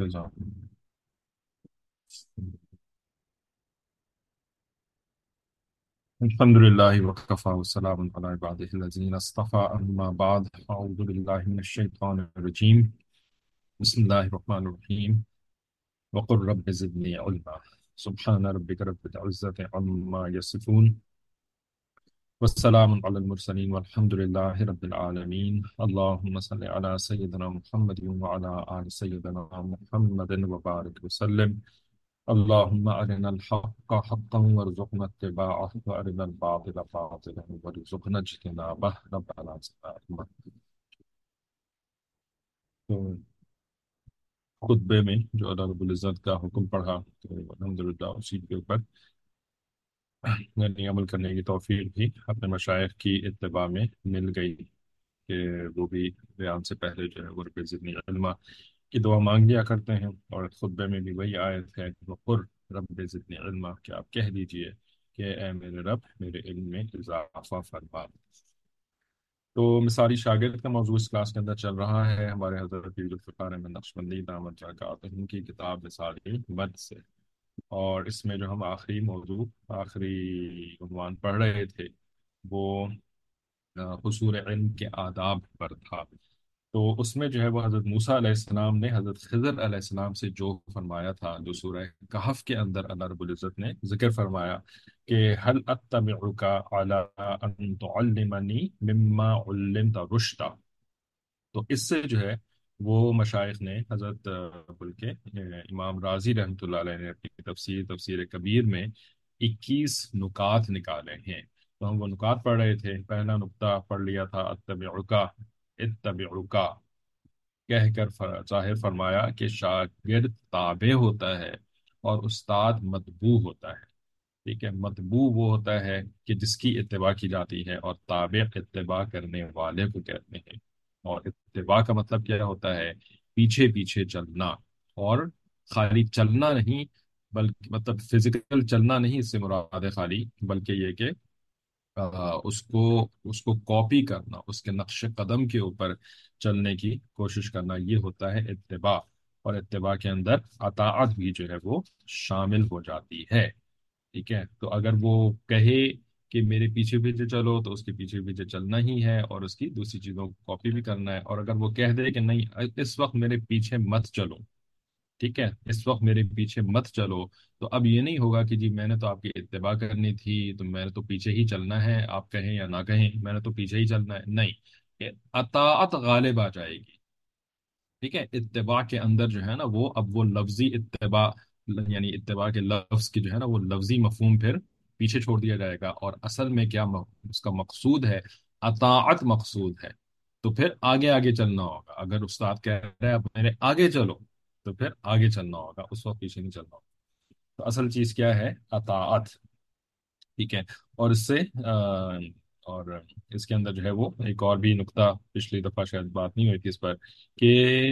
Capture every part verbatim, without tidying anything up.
جزاک الحمد لله وكفى وسلام على عباده الذين اصطفى أما بعد أعوذ بالله من الشيطان الرجيم بسم الله الرحمن الرحيم وقل رب زدني علما سبحان ربك رب العزة عما يصفون والسلام على المرسلين والحمد لله رب العالمين اللهم صل على سيدنا محمد وعلى آل سيدنا محمد وبارك وسلم اللهم أرنا الحق حقا وارزقنا اتباعه وأرنا الباطل باطلا وارزقنا اجتنابه ربنا زدنا علما۔ تو خطبے میں جو اللہ رب العزت کا حکم پڑھا تو الحمدللہ اسی کے اوپر یعنی عمل کرنے کی توفیق بھی اپنے مشائخ کی اتباع میں مل گئی کہ وہ بھی بیان سے پہلے جو ہے وہ رب زدنی علما کی دعا مانگ لیا کرتے ہیں، اور خطبے میں بھی وہی آیت ہے کہ وقر رب زدنی علما، کہ آپ کہہ دیجئے کہ اے میرے رب میرے علم میں اضافہ فرما۔ تو مثالی شاگرد کا موضوع اس کلاس کے اندر چل رہا ہے ہمارے حضرت پیر الفقار احمد نقشبندی دامت برکاتہم کی کتاب مثالی مد سے، اور اس میں جو ہم آخری موضوع آخری عنوان پڑھ رہے تھے وہ آ، حصول علم کے آداب پر تھا۔ تو اس میں جو ہے وہ حضرت موسیٰ علیہ السلام نے حضرت خضر علیہ السلام سے جو فرمایا تھا، جو سورہ کہف کے اندر اللہ رب العزت نے ذکر فرمایا کہ حل اتبعک علی ان تعلمنی مما علمت رشدا، تو اس سے جو ہے وہ مشائخ نے حضرت آ، بلکہ آ، امام راضی رحمۃ اللہ علیہ نے اپنی تفسیر تفسیر کبیر میں اکیس نکات نکالے ہیں۔ تو ہم وہ نکات پڑھ رہے تھے، پہلا نقطہ پڑھ لیا تھا اتبعکا، اتبعکا کہہ کر فر- ظاہر فرمایا کہ شاگرد تابع ہوتا ہے اور استاد متبوع ہوتا ہے۔ ٹھیک ہے، متبوع وہ ہوتا ہے کہ جس کی اتباع کی جاتی ہے، اور تابع اتباع کرنے والے کو کہتے ہیں۔ اور اتباع کا مطلب کیا ہوتا ہے؟ پیچھے پیچھے چلنا، اور خالی چلنا نہیں، بلکہ مطلب فزیکل چلنا نہیں اس سے مراد ہے خالی، بلکہ یہ کہ آ، اس کو اس کو کاپی کرنا، اس کے نقش قدم کے اوپر چلنے کی کوشش کرنا، یہ ہوتا ہے اتباع۔ اور اتباع کے اندر اطاعت بھی جو ہے وہ شامل ہو جاتی ہے۔ ٹھیک ہے، تو اگر وہ کہے کہ میرے پیچھے پیچھے چلو تو اس کے پیچھے پیچھے چلنا ہی ہے، اور اس کی دوسری چیزوں کو کاپی بھی کرنا ہے۔ اور اگر وہ کہہ دے کہ نہیں اس وقت میرے پیچھے مت چلو، ٹھیک ہے، اس وقت میرے پیچھے مت چلو، تو اب یہ نہیں ہوگا کہ جی میں نے تو آپ کی اتباع کرنی تھی تو میں نے تو پیچھے ہی چلنا ہے، آپ کہیں یا نہ کہیں میں نے تو پیچھے ہی چلنا ہے، نہیں، کہ اطاعت غالب آ جائے گی۔ ٹھیک ہے، اتباع کے اندر جو ہے نا وہ اب وہ لفظی اتباع، یعنی اتباع کے لفظ کی جو ہے نا وہ لفظی مفہوم پھر پیچھے چھوڑ دیا جائے گا، اور اصل میں کیا م- اس کا مقصود ہے؟ اطاعت مقصود ہے۔ تو پھر آگے آگے چلنا ہوگا، اگر استاد کہہ رہا ہے اب میرے آگے چلو تو پھر آگے چلنا ہوگا، اس وقت پیچھے نہیں چلنا ہوگا۔ تو اصل چیز کیا ہے؟ اطاعت۔ ٹھیک ہے، اور اس سے آ، اور اس کے اندر جو ہے وہ ایک اور بھی نقطہ پچھلی دفعہ شاید بات نہیں ہوئی تھی اس پر، کہ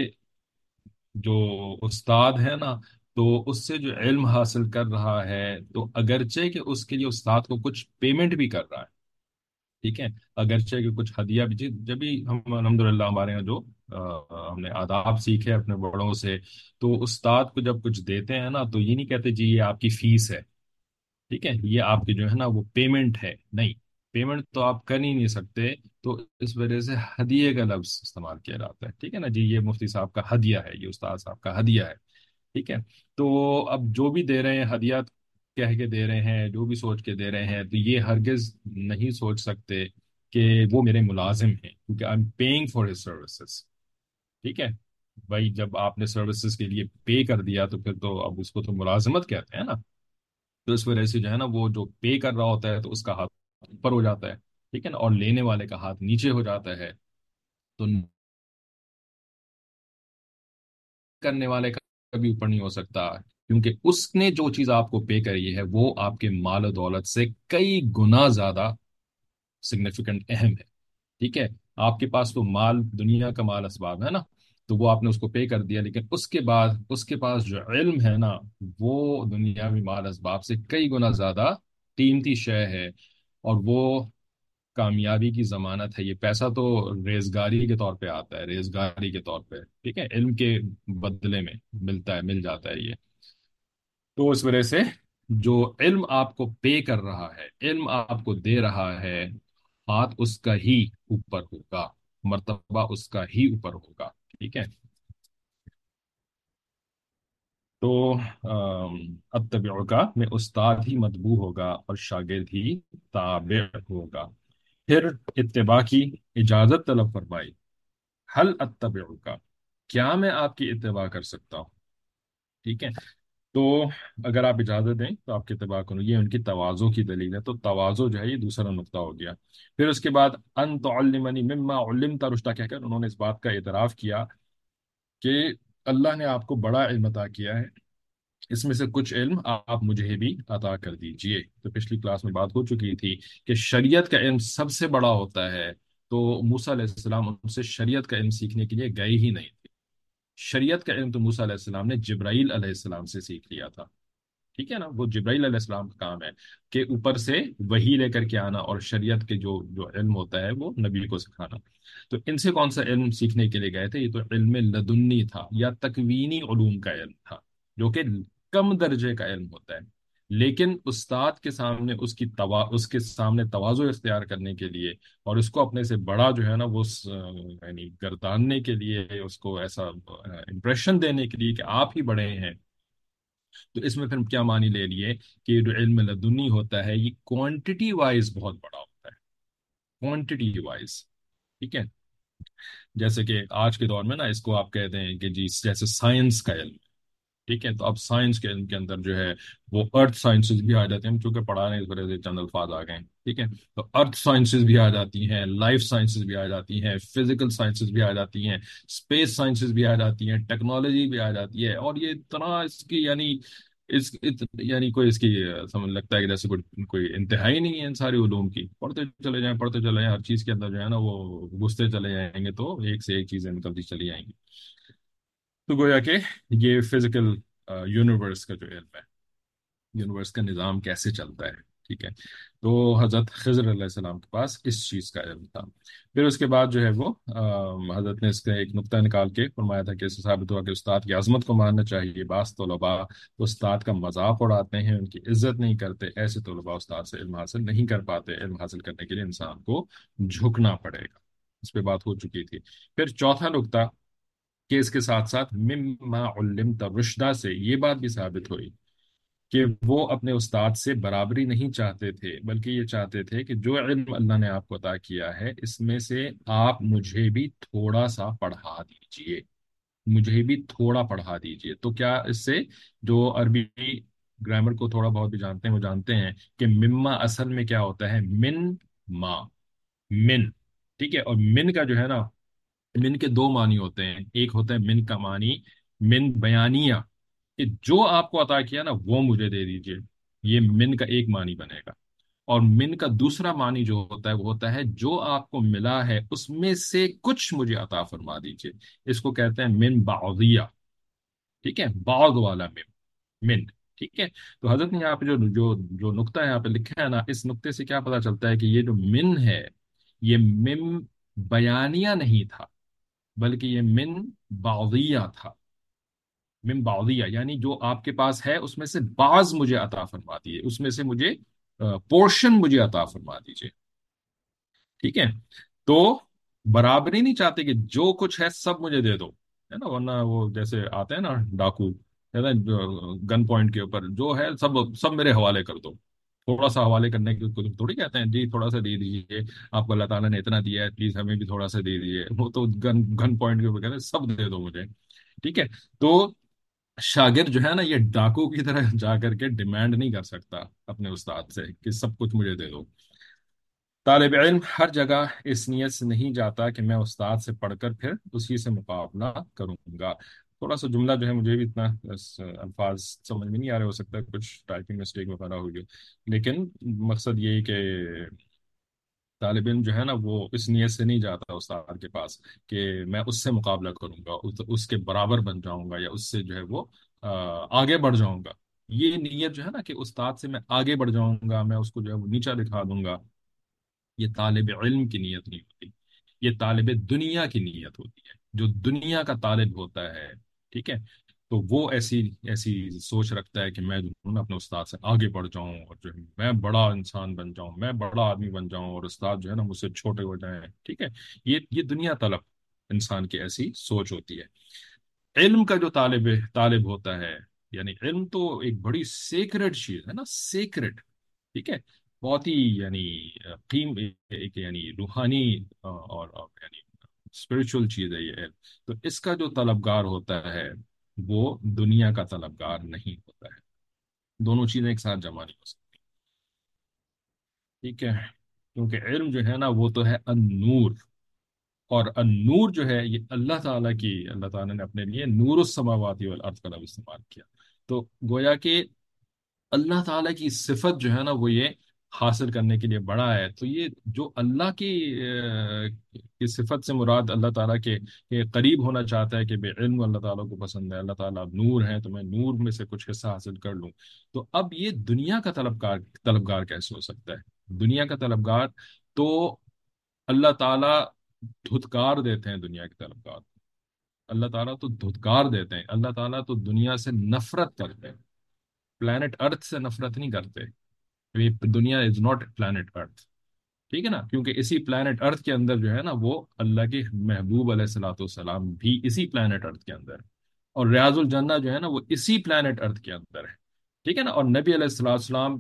جو استاد ہے نا تو اس سے جو علم حاصل کر رہا ہے تو اگرچہ کہ اس کے لیے استاد کو کچھ پیمنٹ بھی کر رہا ہے، ٹھیک ہے، اگرچہ کہ کچھ ہدیہ بھی، جی- جب بھی ہم الحمدللہ ہمارے یہاں جو آ، ہم نے آداب سیکھے اپنے بڑوں سے، تو استاد کو جب کچھ دیتے ہیں نا تو یہ نہیں کہتے جی یہ آپ کی فیس ہے، ٹھیک ہے، یہ آپ کی جو ہے نا وہ پیمنٹ ہے، نہیں، پیمنٹ تو آپ کر ہی نہیں سکتے، تو اس وجہ سے ہدیے کا لفظ استعمال کیا جاتا ہے، ٹھیک ہے نا جی، یہ مفتی صاحب کا ہدیہ ہے، یہ استاد صاحب کا ہدیہ ہے، ٹھیک ہے۔ تو اب جو بھی دے رہے ہیں ہدیات کہہ کے دے رہے ہیں، جو بھی سوچ کے دے رہے ہیں، تو یہ ہرگز نہیں سوچ سکتے کہ وہ میرے ملازم ہیں، کیونکہ I am paying for his services, ٹھیک ہے۔ بھائی جب آپ نے سروسز کے لیے پے کر دیا تو پھر تو اب اس کو تو ملازمت کہتے ہیں نا، تو اس وجہ سے جو ہے نا وہ جو پے کر رہا ہوتا ہے تو اس کا ہاتھ اوپر ہو جاتا ہے، ٹھیک ہے نا، اور لینے والے کا ہاتھ نیچے ہو جاتا ہے، تو کرنے والے کا کبھی اوپر نہیں ہو سکتا، کیونکہ اس نے جو چیز آپ کو پے کری ہے وہ آپ کے مال و دولت سے کئی گنا زیادہ سگنیفیکنٹ، اہم ہے، ٹھیک ہے۔ آپ کے پاس تو مال، دنیا کا مال اسباب ہے نا، تو وہ آپ نے اس کو پے کر دیا، لیکن اس کے بعد اس کے پاس جو علم ہے نا وہ دنیاوی مال اسباب سے کئی گنا زیادہ قیمتی شے ہے، اور وہ کامیابی کی ضمانت ہے، یہ پیسہ تو ریزگاری کے طور پہ آتا ہے، ریزگاری کے طور پہ، ٹھیک ہے، علم کے بدلے میں ملتا ہے، مل جاتا ہے یہ. تو اس وجہ سے جو علم آپ کو پے کر رہا ہے، علم آپ کو دے رہا ہے، ہاتھ اس کا ہی اوپر ہوگا، مرتبہ اس کا ہی اوپر ہوگا. ٹھیک ہے. تو اتبع کا میں استاد ہی متبوع ہوگا اور شاگرد ہی تابع ہوگا. پھر اتباع کی اجازت طلب فرمائی. حل اتبع کا، کیا میں آپ کی اتباع کر سکتا ہوں؟ ٹھیک ہے. تو اگر آپ اجازت دیں تو آپ کی اتباع کروں، یہ ان کی تواضع کی دلیل ہے. تو تواضع جو ہے یہ دوسرا نقطہ ہو گیا. پھر اس کے بعد ان تعلمنی مما علمت رشدا کہہ کر انہوں نے اس بات کا اعتراف کیا کہ اللہ نے آپ کو بڑا علم عطا کیا ہے، اس میں سے کچھ علم آپ مجھے بھی عطا کر دیجئے. تو پچھلی کلاس میں بات ہو چکی تھی کہ شریعت کا علم سب سے بڑا ہوتا ہے. تو موسیٰ علیہ السلام ان سے شریعت کا علم سیکھنے کے لیے گئے ہی نہیں تھے. شریعت کا علم تو موسیٰ علیہ السلام نے جبرائیل علیہ السلام سے سیکھ لیا تھا. ٹھیک ہے نا، وہ جبرائیل علیہ السلام کا کام ہے کہ اوپر سے وحی لے کر کے آنا اور شریعت کے جو جو علم ہوتا ہے وہ نبی کو سکھانا. تو ان سے کون سا علم سیکھنے کے لیے گئے تھے؟ یہ تو علم لدنی تھا یا تکوینی علوم کا علم تھا، جو کہ کم درجے کا علم ہوتا ہے. لیکن استاد کے سامنے اس کی توا اس کے سامنے تواضع اختیار کرنے کے لیے اور اس کو اپنے سے بڑا جو ہے نا وہ س- یعنی گرداننے کے لیے، اس کو ایسا امپریشن دینے کے لیے کہ آپ ہی بڑے ہیں. تو اس میں پھر کیا معنی لے لیے کہ یہ جو علم لدنی ہوتا ہے یہ کوانٹٹی وائز بہت بڑا ہوتا ہے، کوانٹٹی وائز. ٹھیک ہے. جیسے کہ آج کے دور میں نا اس کو آپ کہتے ہیں کہ جی جیسے سائنس کا علم. ٹھیک ہے. تو اب سائنس کے علم کے اندر جو ہے وہ ارتھ سائنسز بھی آ جاتے ہیں، ہم چونکہ پڑھا رہے ہیں اس وجہ سے چند الفاظ آ گئے ہیں. ٹھیک ہے. تو ارتھ سائنسز بھی آ جاتی ہیں، لائف سائنسز بھی آ جاتی ہیں، فزیکل سائنسز بھی آ جاتی ہیں، اسپیس سائنسز بھی آ جاتی ہیں، ٹیکنالوجی بھی آ جاتی ہے. اور یہ اتنا اس کی یعنی اس ات- یعنی کوئی اس کی سمجھ لگتا ہے کہ جیسے کوئی کوئی انتہائی نہیں ہے ان ساری علوم کی. پڑھتے چلے جائیں پڑھتے چلے جائیں، ہر چیز کے اندر جو ہے نا وہ گھستے چلے جائیں گے تو ایک سے ایک چیزیں نکلتی چلی جائیں گی. تو گویا کہ یہ فزیکل یونیورس کا جو علم ہے، یونیورس کا نظام کیسے چلتا ہے. ٹھیک ہے. تو حضرت خضر علیہ السلام کے پاس اس چیز کا علم تھا. پھر اس کے بعد جو ہے وہ آم، حضرت نے اس کا ایک نقطہ نکال کے فرمایا تھا کہ اس سے ثابت ہوا کہ استاد کی عظمت کو ماننا چاہیے. بعض طلباء استاد کا مذاق اڑاتے ہیں، ان کی عزت نہیں کرتے. ایسے طلباء استاد سے علم حاصل نہیں کر پاتے. علم حاصل کرنے کے لیے انسان کو جھکنا پڑے گا. اس پہ بات ہو چکی تھی. پھر چوتھا نقطہ کہ اس کے ساتھ ساتھ مما علمت رشدہ سے یہ بات بھی ثابت ہوئی کہ وہ اپنے استاد سے برابری نہیں چاہتے تھے، بلکہ یہ چاہتے تھے کہ جو علم اللہ نے آپ کو عطا کیا ہے اس میں سے آپ مجھے بھی تھوڑا سا پڑھا دیجئے، مجھے بھی تھوڑا پڑھا دیجئے. تو کیا اس سے جو عربی گرامر کو تھوڑا بہت بھی جانتے ہیں وہ جانتے ہیں کہ مما اصل میں کیا ہوتا ہے؟ من، ما، من. ٹھیک ہے. اور من کا جو ہے نا، من کے دو معنی ہوتے ہیں. ایک ہوتا ہے من کا معنی من بیانیہ، کہ جو آپ کو عطا کیا نا وہ مجھے دے دیجئے، یہ من کا ایک معنی بنے گا. اور من کا دوسرا معنی جو ہوتا ہے وہ ہوتا ہے جو آپ کو ملا ہے اس میں سے کچھ مجھے عطا فرما دیجئے. اس کو کہتے ہیں من بعضیہ. ٹھیک ہے. بعض والا من، من. ٹھیک ہے. تو حضرت نے یہاں پہ جو جو جو نقطہ یہاں پہ لکھا ہے نا، اس نقطے سے کیا پتا چلتا ہے کہ یہ جو من ہے یہ من بیانیہ نہیں تھا، بلکہ یہ من بعضیہ تھا. من بعضیہ یعنی جو آپ کے پاس ہے اس میں سے بعض مجھے عطا فرما دیے، اس میں سے مجھے پورشن مجھے عطا فرما دیجیے. ٹھیک ہے. تو برابری نہیں چاہتے کہ جو کچھ ہے سب مجھے دے دو، ہے نا، ورنہ وہ جیسے آتے ہیں نا ڈاکو، ہے نا، گن پوائنٹ کے اوپر جو ہے سب سب میرے حوالے کر دو. تھوڑا سا حوالے کرنے کے کچھ تھوڑی کہتے ہیں جی تھوڑا سا دے دیجیے، آپ کو اللہ تعالیٰ نے اتنا دیا ہے پلیز ہمیں بھی تھوڑا سا دے دیجیے. وہ تو گن گن پوائنٹ کے اوپر کہتے ہیں سب دے دو مجھے. ٹھیک ہے. تو شاگرد جو ہے نا یہ ڈاکو کی طرح جا کر کے ڈیمانڈ نہیں کر سکتا اپنے استاد سے کہ سب کچھ مجھے دے دو. طالب علم ہر جگہ اس نیت سے نہیں جاتا کہ میں استاد سے پڑھ کر پھر اسی سے مقابلہ کروں گا. تھوڑا سا جملہ جو ہے مجھے بھی اتنا بس الفاظ سمجھ میں نہیں آ رہے، ہو سکتا ہے کچھ ٹائپنگ مسٹیک وغیرہ ہوگی، لیکن مقصد یہی کہ طالب علم جو ہے نا وہ اس نیت سے نہیں جاتا استاد کے پاس کہ میں اس سے مقابلہ کروں گا، اس اس کے برابر بن جاؤں گا یا اس سے جو ہے وہ آ، آگے بڑھ جاؤں گا. یہ نیت جو ہے نا کہ استاد سے میں آگے بڑھ جاؤں گا، میں اس کو جو ہے وہ نیچا دکھا دوں گا، یہ طالب علم کی نیت نہیں ہوتی، یہ طالب دنیا کی نیت ہوتی ہے، جو دنیا کا طالب ہوتا ہے، ٹھیک ہے، تو وہ ایسی ایسی سوچ رکھتا ہے کہ میں جو ہوں نا اپنے استاد سے آگے بڑھ جاؤں، اور جو ہے میں بڑا انسان بن جاؤں، میں بڑا آدمی بن جاؤں، اور استاد جو ہے نا مجھ سے چھوٹے ہو جائیں، ٹھیک ہے، یہ یہ دنیا طلب انسان کی ایسی سوچ ہوتی ہے۔ علم کا جو طالب طالب ہوتا ہے، یعنی علم تو ایک بڑی سیکرٹ چیز ہے نا، سیکرٹ، ٹھیک ہے، بہت ہی یعنی قیم ایک یعنی روحانی آ، اور اور یعنی اسپرچل چیز ہے یہ علم۔ تو اس کا جو طلبگار ہوتا ہے وہ دنیا کا طلبگار نہیں ہوتا ہے، دونوں چیزیں ایک ساتھ جمع نہیں ہو سکتی، ٹھیک ہے، کیونکہ علم جو ہے نا وہ تو ہے النور، اور النور جو ہے یہ اللہ تعالیٰ کی، اللہ تعالیٰ نے اپنے لیے نور السماوات والارض کا لفظ استعمال کیا، تو گویا کہ اللہ تعالیٰ کی صفت جو ہے نا وہ یہ حاصل کرنے کے لیے بڑا ہے، تو یہ جو اللہ کی آہ، کی صفت سے مراد اللہ تعالیٰ کے کے قریب ہونا چاہتا ہے کہ بے علم اللہ تعالیٰ کو پسند ہے، اللہ تعالیٰ نور ہے تو میں نور میں سے کچھ حصہ حاصل کر لوں، تو اب یہ دنیا کا طلبگار طلبگار کیسے ہو سکتا ہے؟ دنیا کا طلبگار تو اللہ تعالیٰ دھتکار دیتے ہیں دنیا کے طلبگار، اللہ تعالیٰ تو دھتکار دیتے ہیں، اللہ تعالیٰ تو دنیا سے نفرت کرتے ہیں، پلانٹ ارتھ سے نفرت نہیں کرتے، یہ دنیا از ناٹ پلانٹ ارتھ، ٹھیک ہے نا، کیونکہ اسی پلانٹ ارتھ کے اندر جو ہے نا وہ اللہ کے محبوب علیہ الصلوۃ والسلام بھی اسی پلانٹ ارتھ کے اندر ہے، اور ریاض الجنہ جو ہے نا وہ اسی پلانٹ ارتھ کے اندر ہے، ٹھیک ہے نا، اور نبی علیہ الصلوۃ والسلام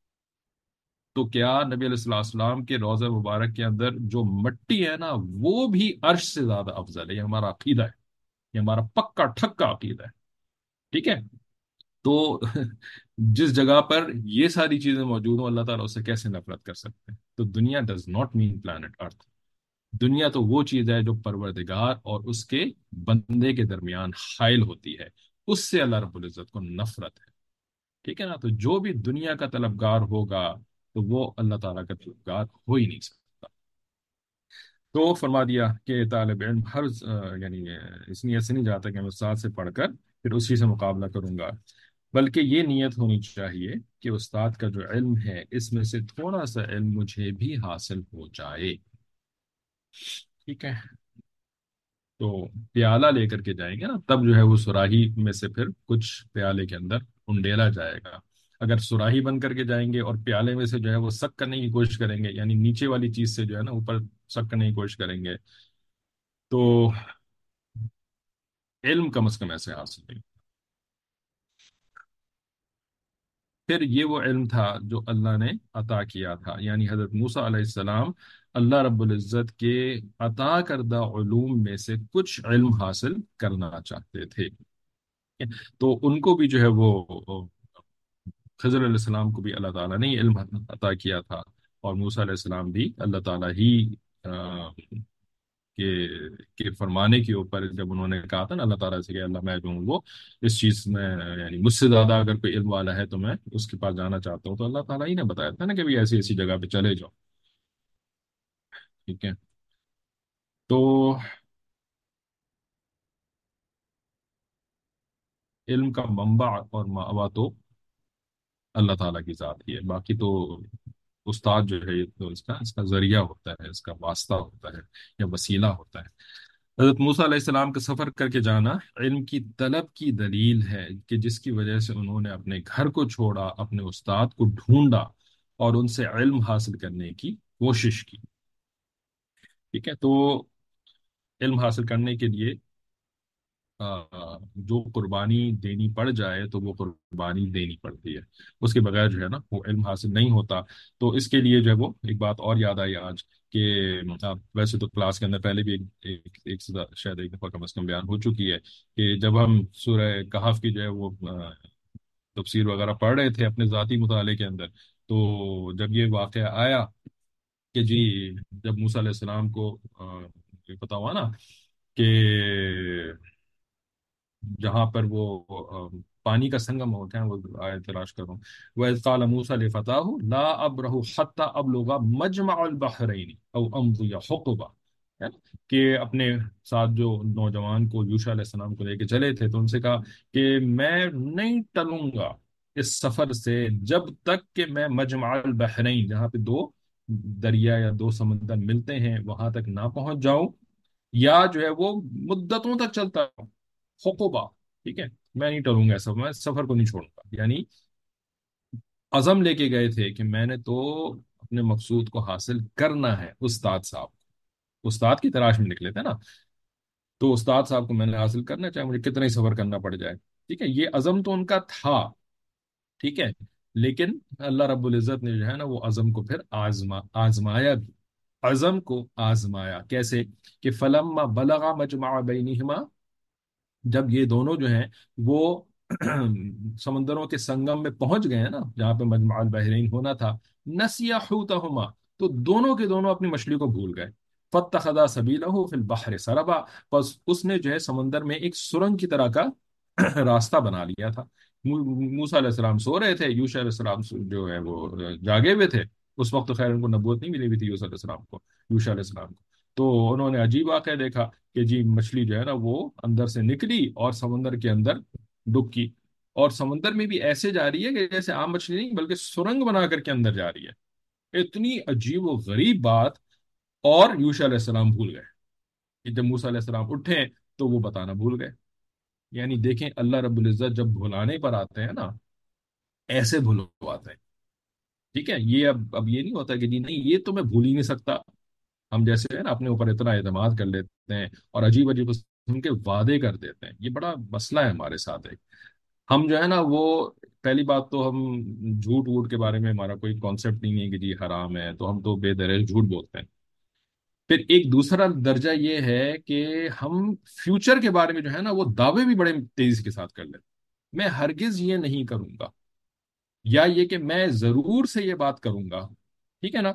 تو کیا، نبی علیہ الصلوۃ والسلام کے روضہ مبارک کے اندر جو مٹی ہے نا وہ بھی عرش سے زیادہ افضل ہے، یہ ہمارا عقیدہ ہے، یہ ہمارا پکا ٹھکا عقیدہ ہے، ٹھیک ہے، تو جس جگہ پر یہ ساری چیزیں موجود ہوں اللہ تعالیٰ اس سے کیسے نفرت کر سکتے ہیں؟ تو دنیا does not mean planet earth, دنیا تو وہ چیز ہے جو پروردگار اور اس کے بندے کے درمیان حائل ہوتی ہے، اس سے اللہ رب العزت کو نفرت ہے، ٹھیک ہے نا، تو جو بھی دنیا کا طلبگار ہوگا تو وہ اللہ تعالیٰ کا طلبگار ہو ہی نہیں سکتا۔ تو فرما دیا کہ طالب علم ہر آ، یعنی آ، اس نیت سے نہیں جاتا کہ میں استاد سے پڑھ کر پھر اسی سے مقابلہ کروں گا، بلکہ یہ نیت ہونی چاہیے کہ استاد کا جو علم ہے اس میں سے تھوڑا سا علم مجھے بھی حاصل ہو جائے، ٹھیک ہے، تو پیالہ لے کر کے جائیں گے نا تب جو ہے وہ سراہی میں سے پھر کچھ پیالے کے اندر انڈیلا جائے گا، اگر سراہی بن کر کے جائیں گے اور پیالے میں سے جو ہے وہ سک کرنے کی کوشش کریں گے، یعنی نیچے والی چیز سے جو ہے نا اوپر سک کرنے کی کوشش کریں گے، تو علم کم از کم ایسے حاصل نہیں۔ پھر یہ وہ علم تھا جو اللہ نے عطا کیا تھا، یعنی حضرت موسیٰ علیہ السلام اللہ رب العزت کے عطا کردہ علوم میں سے کچھ علم حاصل کرنا چاہتے تھے، تو ان کو بھی جو ہے وہ خضر علیہ السلام کو بھی اللہ تعالیٰ نے یہ علم عطا کیا تھا، اور موسیٰ علیہ السلام بھی اللہ تعالیٰ ہی آ، کے کے فرمانے کے اوپر جب انہوں نے کہا تھا نا اللہ تعالیٰ سے کہ اللہ میں جو ہوں وہ اس چیز میں یعنی مجھ سے زیادہ اگر کوئی علم والا ہے تو میں اس کے پاس جانا چاہتا ہوں، تو اللہ تعالیٰ ہی نے بتایا تھا نا کہ بھی ایسی ایسی جگہ پہ چلے جاؤ، ٹھیک ہے، تو علم کا منبع اور ماوا تو اللہ تعالیٰ کی ذات ہی ہے، باقی تو استاد جو ہے یہ تو اس کا اس کا ذریعہ ہوتا ہے، اس کا واسطہ ہوتا ہے یا وسیلہ ہوتا ہے۔ حضرت موسیٰ علیہ السلام کا سفر کر کے جانا علم کی طلب کی دلیل ہے کہ جس کی وجہ سے انہوں نے اپنے گھر کو چھوڑا، اپنے استاد کو ڈھونڈا اور ان سے علم حاصل کرنے کی کوشش کی، ٹھیک ہے، تو علم حاصل کرنے کے لیے آ، جو قربانی دینی پڑ جائے تو وہ قربانی دینی پڑتی ہے، اس کے بغیر جو ہے نا وہ علم حاصل نہیں ہوتا۔ تو اس کے لیے جو ہے وہ ایک بات اور یاد آئی آج کہ آپ ویسے تو کلاس کے اندر پہلے بھی ایک ایک, ایک سے زیادہ- شاید ایک دفعہ کم از کم بیان ہو چکی ہے کہ جب ہم سورہ کہف کی جو ہے وہ آ، تفسیر وغیرہ پڑھ رہے تھے اپنے ذاتی مطالعے کے اندر، تو جب یہ واقعہ آیا کہ جی جب موسیٰ علیہ السلام کو آ، یہ پتا ہوا نا کہ جہاں پر وہ آ، پانی کا سنگم ہوتا ہے، وہ آیت تلاش کر رہا ہوں، وَإِذْ قَالَ مُوسَىٰ لِفَتَاهُ لَا أَبْرَحُ حَتَّىٰ أَبْلُغَ مَجْمَعَ الْبَحْرَيْنِ أَوْ أَمْضِيَ حُقُبًا، ہے نا؟ کہ اپنے ساتھ جو نوجوان کو یوشع علیہ السلام کو لے کے چلے تھے تو ان سے کہا کہ میں نہیں ٹلوں گا اس سفر سے جب تک کہ میں مجمع البحرین، جہاں پہ دو دریا یا دو سمندر ملتے ہیں وہاں تک نہ پہنچ جاؤں، یا جو ہے وہ مدتوں تک چلتا رہوں، حقوبہ، ٹھیک ہے، میں نہیں ٹلوں گا ایسا، میں سفر کو نہیں چھوڑوں گا، یعنی عزم لے کے گئے تھے کہ میں نے تو اپنے مقصود کو حاصل کرنا ہے، استاد صاحب استاد کی تلاش میں نکلے تھے نا، تو استاد صاحب کو میں نے حاصل کرنا، چاہے مجھے کتنا ہی سفر کرنا پڑ جائے، ٹھیک ہے، یہ عزم تو ان کا تھا، ٹھیک ہے، لیکن اللہ رب العزت نے جو ہے نا وہ عزم کو پھر آزما آزمایا بھی، عزم کو آزمایا کیسے؟ کہ فلما بلغ مجمع بینہما، جب یہ دونوں جو ہیں وہ سمندروں کے سنگم میں پہنچ گئے ہیں نا، جہاں پہ مجمع البحرین ہونا تھا، نسیا حوتہما، تو دونوں کے دونوں اپنی مچھلی کو بھول گئے، فاتخذا سبیلہ فی البحر سربا، بس اس نے جو ہے سمندر میں ایک سرنگ کی طرح کا راستہ بنا لیا تھا۔ مو- موسیٰ علیہ السلام سو رہے تھے، یوشع علیہ السلام جو ہے وہ جاگے ہوئے تھے، اس وقت تو خیر ان کو نبوت نہیں ملی ہوئی تھی یوسف علیہ السلام کو، یوشع علیہ السلام کو، تو انہوں نے عجیب واقعہ دیکھا کہ جی مچھلی جو ہے نا وہ اندر سے نکلی اور سمندر کے اندر ڈبکی، اور سمندر میں بھی ایسے جا رہی ہے کہ جیسے عام مچھلی نہیں بلکہ سرنگ بنا کر کے اندر جا رہی ہے، اتنی عجیب و غریب بات، اور یوشع علیہ السلام بھول گئے کہ جب موسیٰ علیہ السلام اٹھے تو وہ بتانا بھول گئے، یعنی دیکھیں اللہ رب العزت جب بھلانے پر آتے ہیں نا، ایسے بھلواتے ہیں، ٹھیک ہے، یہ اب اب یہ نہیں ہوتا کہ جی نہیں یہ تو میں بھول ہی نہیں سکتا، ہم جیسے ہے نا اپنے اوپر اتنا اعتماد کر لیتے ہیں اور عجیب عجیب قسم کے وعدے کر دیتے ہیں، یہ بڑا مسئلہ ہے ہمارے ساتھ ایک، ہم جو ہے نا وہ پہلی بات تو ہم جھوٹ ووٹ کے بارے میں ہمارا کوئی کانسیپٹ نہیں ہے کہ جی حرام ہے تو ہم تو بے دریغ جھوٹ بولتے ہیں، پھر ایک دوسرا درجہ یہ ہے کہ ہم فیوچر کے بارے میں جو ہے نا وہ دعوے بھی بڑے تیزی کے ساتھ کر لیتے ہیں، میں ہرگز یہ نہیں کروں گا، یا یہ کہ میں ضرور سے یہ بات کروں گا، ٹھیک ہے نا،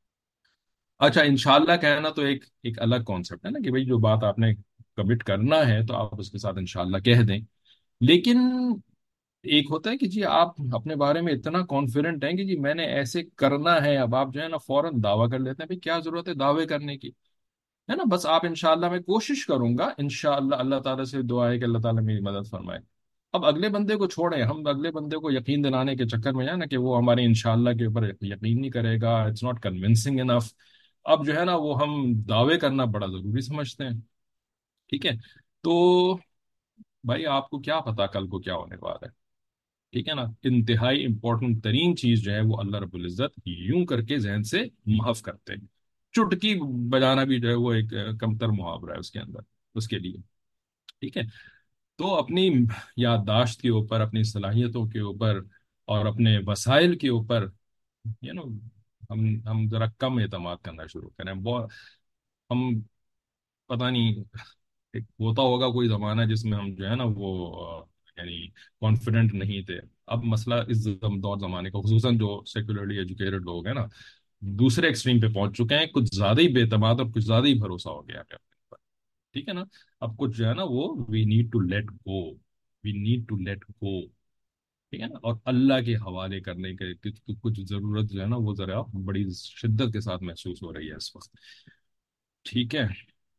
اچھا انشاءاللہ کہنا تو ایک ایک الگ کانسیپٹ ہے نا کہ بھئی جو بات آپ نے کمٹ کرنا ہے تو آپ اس کے ساتھ انشاءاللہ کہہ دیں، لیکن ایک ہوتا ہے کہ جی آپ اپنے بارے میں اتنا کانفیڈنٹ ہیں کہ جی میں نے ایسے کرنا ہے، اب آپ جو ہے نا فوراً دعویٰ کر لیتے ہیں، بھئی کیا ضرورت ہے دعوے کرنے کی، ہے نا، بس آپ انشاءاللہ میں کوشش کروں گا، انشاءاللہ اللہ تعالیٰ سے دعا ہے کہ اللہ تعالیٰ میری مدد فرمائے، اب اگلے بندے کو چھوڑیں، ہم اگلے بندے کو یقین دلانے کے چکر میں جائیں نا کہ وہ ہمارے انشاءاللہ کے اوپر یقین نہیں کرے گا، اٹس ناٹ کنونسنگ انف، اب جو ہے نا وہ ہم دعوے کرنا بڑا ضروری سمجھتے ہیں، ٹھیک ہے، تو بھائی آپ کو کیا پتا کل کو کیا ہونے والا ہے، ٹھیک ہے نا، انتہائی امپورٹنٹ ترین چیز جو ہے وہ اللہ رب العزت یوں کر کے ذہن سے محو کرتے ہیں، چٹکی بجانا بھی جو ہے وہ ایک کمتر محاورہ ہے اس کے اندر، اس کے لیے، ٹھیک ہے، تو اپنی یادداشت کے اوپر، اپنی صلاحیتوں کے اوپر اور اپنے وسائل کے اوپر یو نو ہم ہم ذرا کم اعتماد کرنا شروع کریں، بہت ہم پتہ نہیں، ایک ہوتا ہوگا کوئی زمانہ جس میں ہم جو ہے نا وہ آ، یعنی کانفیڈنٹ نہیں تھے، اب مسئلہ اس زم- دور زمانے کا خصوصاً جو سیکولرلی ایجوکیٹڈ لوگ ہیں نا دوسرے ایکسٹریم پہ پہنچ چکے ہیں، کچھ زیادہ ہی بے اعتماد اور کچھ زیادہ ہی بھروسہ ہو گیا ہے اپنے اوپر، ٹھیک ہے نا، اب کچھ جو ہے نا وہ we need to let go, we need to let go, ٹھیک ہے نا، اور اللہ کے حوالے کرنے کے کچھ کچھ ضرورت جو ہے نا وہ ذرا بڑی شدت کے ساتھ محسوس ہو رہی ہے اس وقت، ٹھیک ہے،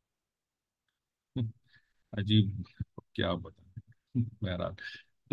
عجیب، کیا بتا، بہرحال تو